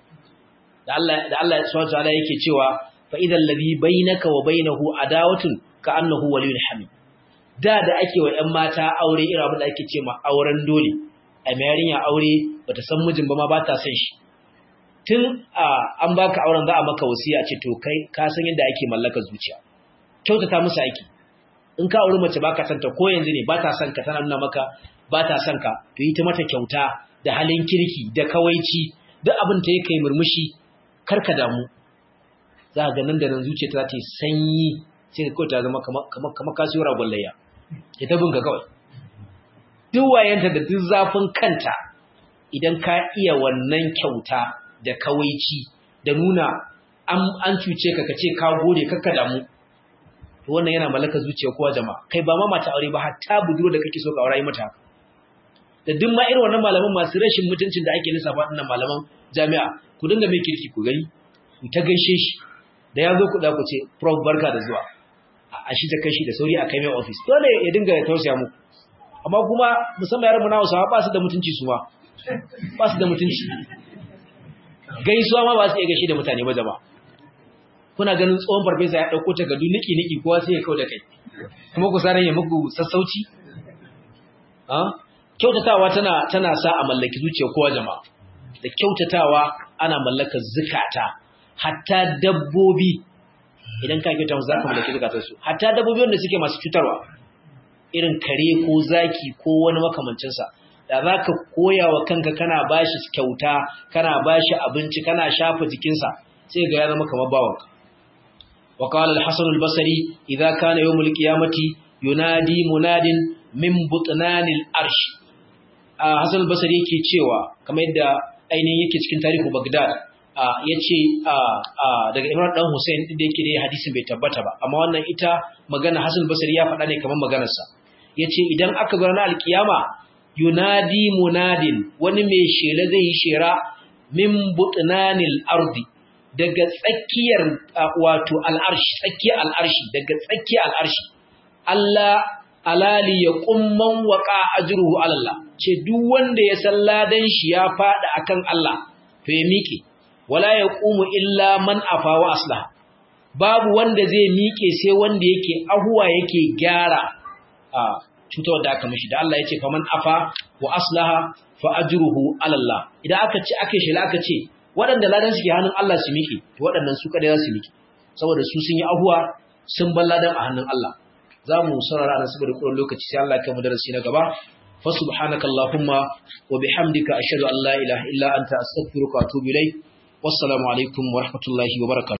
da Allah da Allah subhanahu wa ta'ala yake cewa fa idhal ladhi bainaka wa bainahu adawatun ka annahu waliyul hamim. Da da ake wa ƴan mata aure irin abin da ake ce ma auren dole, a mai yarinya aure bata san mijin ba ma ba ta san shi. Tun an baka auren za a maka wasiya ce to kai ka san yadda ake mallaka zuciya. Kyautata musu aiki. In ka aure mace baka san ta ko yanzu ne ba ta san ka tana nuna maka ba ta san ka, to yi ta mata kyauta da halin kirki da kawaici, duk abin ta yake murmushi, kar ka damu. Za ga nan da nan zuciya ta ta sanyi, sai ka kawai ta zama kamar kamar kasuwar ragon layya. Ita bin ka kawai. Duk wayanta da duk zafin kanta, idan ka iya wannan kyauta da kawaici da nuna an cuce ka kace ka gode kakka damu, to wannan yana mallaka zuciya kowa jama'a. Kai ba ma mata aure ba, hatta buduro da kake so ka aure mata haka. Da duk ma irin wannan malaman masu rashin mutuncin da ake lissafa dinnan malaman jami'a, ku dinga mai kirki ku gani, ku ta gaishe shi da ya zo ku da ku ce prof barka da zuwa, a shi ta kai shi da sauri a kai mai office, dole ya dinga tausaya muku. Amma kuma musamman yaran mu na Hausawa ba su da mutunci su ma, ba su da mutunci. Gaisuwa ma ba su iya gaishe da mutane ba jama'a. Kuna ganin tsohon farfesa ya dauko takardu niki niki kowa sai ya kauda kai, kuma ku sanar ya muku sassauci. Ah, kyautatawa tana tana sa a mallaki zuciyar kowa jama'a. Da kyautatawa ana mallakar zukata, hatta dabbobi idan ka kyauta musu za ka mallaki zukatar su. Hatta dabbobi wanda suke masu cutarwa, irin kare ko zaki ko wani makamancin sa, da zaka koya wa kanka kana bashi kyauta, kana bashi abinci, kana shafa jikinsa, sai ga ya zama kamar bawanka. Wa qala al-Hasan al-Basri idza kana yawm al-qiyamati yunadi munadin min butnanil arsh. Hasan al-Basri yake cewa kamar yadda ainihin yake cikin tarihu Baghdad, yace daga Imran dan Hussein din da yake da hadisin bai tabbata ba, amma wannan ita magana Hasan al-Basri ya faɗa ne kamar maganar sa. Yace idan aka zo ranar al-kiyama yunadi munadin, wani mai shela zai yi shera min butnanil ardi, daga tsakiyar wato al-arsh, tsakiyar al-arshi, daga tsakiyar al-arshi. Allah alali ya kumman waqa ajruhu ala Allah, ce duk wanda ya salladan shi ya fada akan Allah to ya miƙe. Wala yaqumu illa man afa wa aslaha, babu wanda zai miƙe sai wanda yake ahuwa yake gyara a cutar da aka mishi. Da Allah yace faman afa wa aslaha fa ajruhu ala Allah. Idan aka ce aka shi aka ce waɗanda ladan su ke hannun Allah su miƙe, to waɗannan su kada za su miƙe, saboda su sun yi ahuwa sun bar ladan a hannun Allah. Za mu saurara a saboda ƙuran lokaci, sai Allah ya kai mu darasi na gaba. Fa subhanakallahumma wa bihamdika ashhadu an la ilaha illa anta astaghfiruka wa atubu ilayk. Wassalamu alaikum wa rahmatullahi wa barakatuh.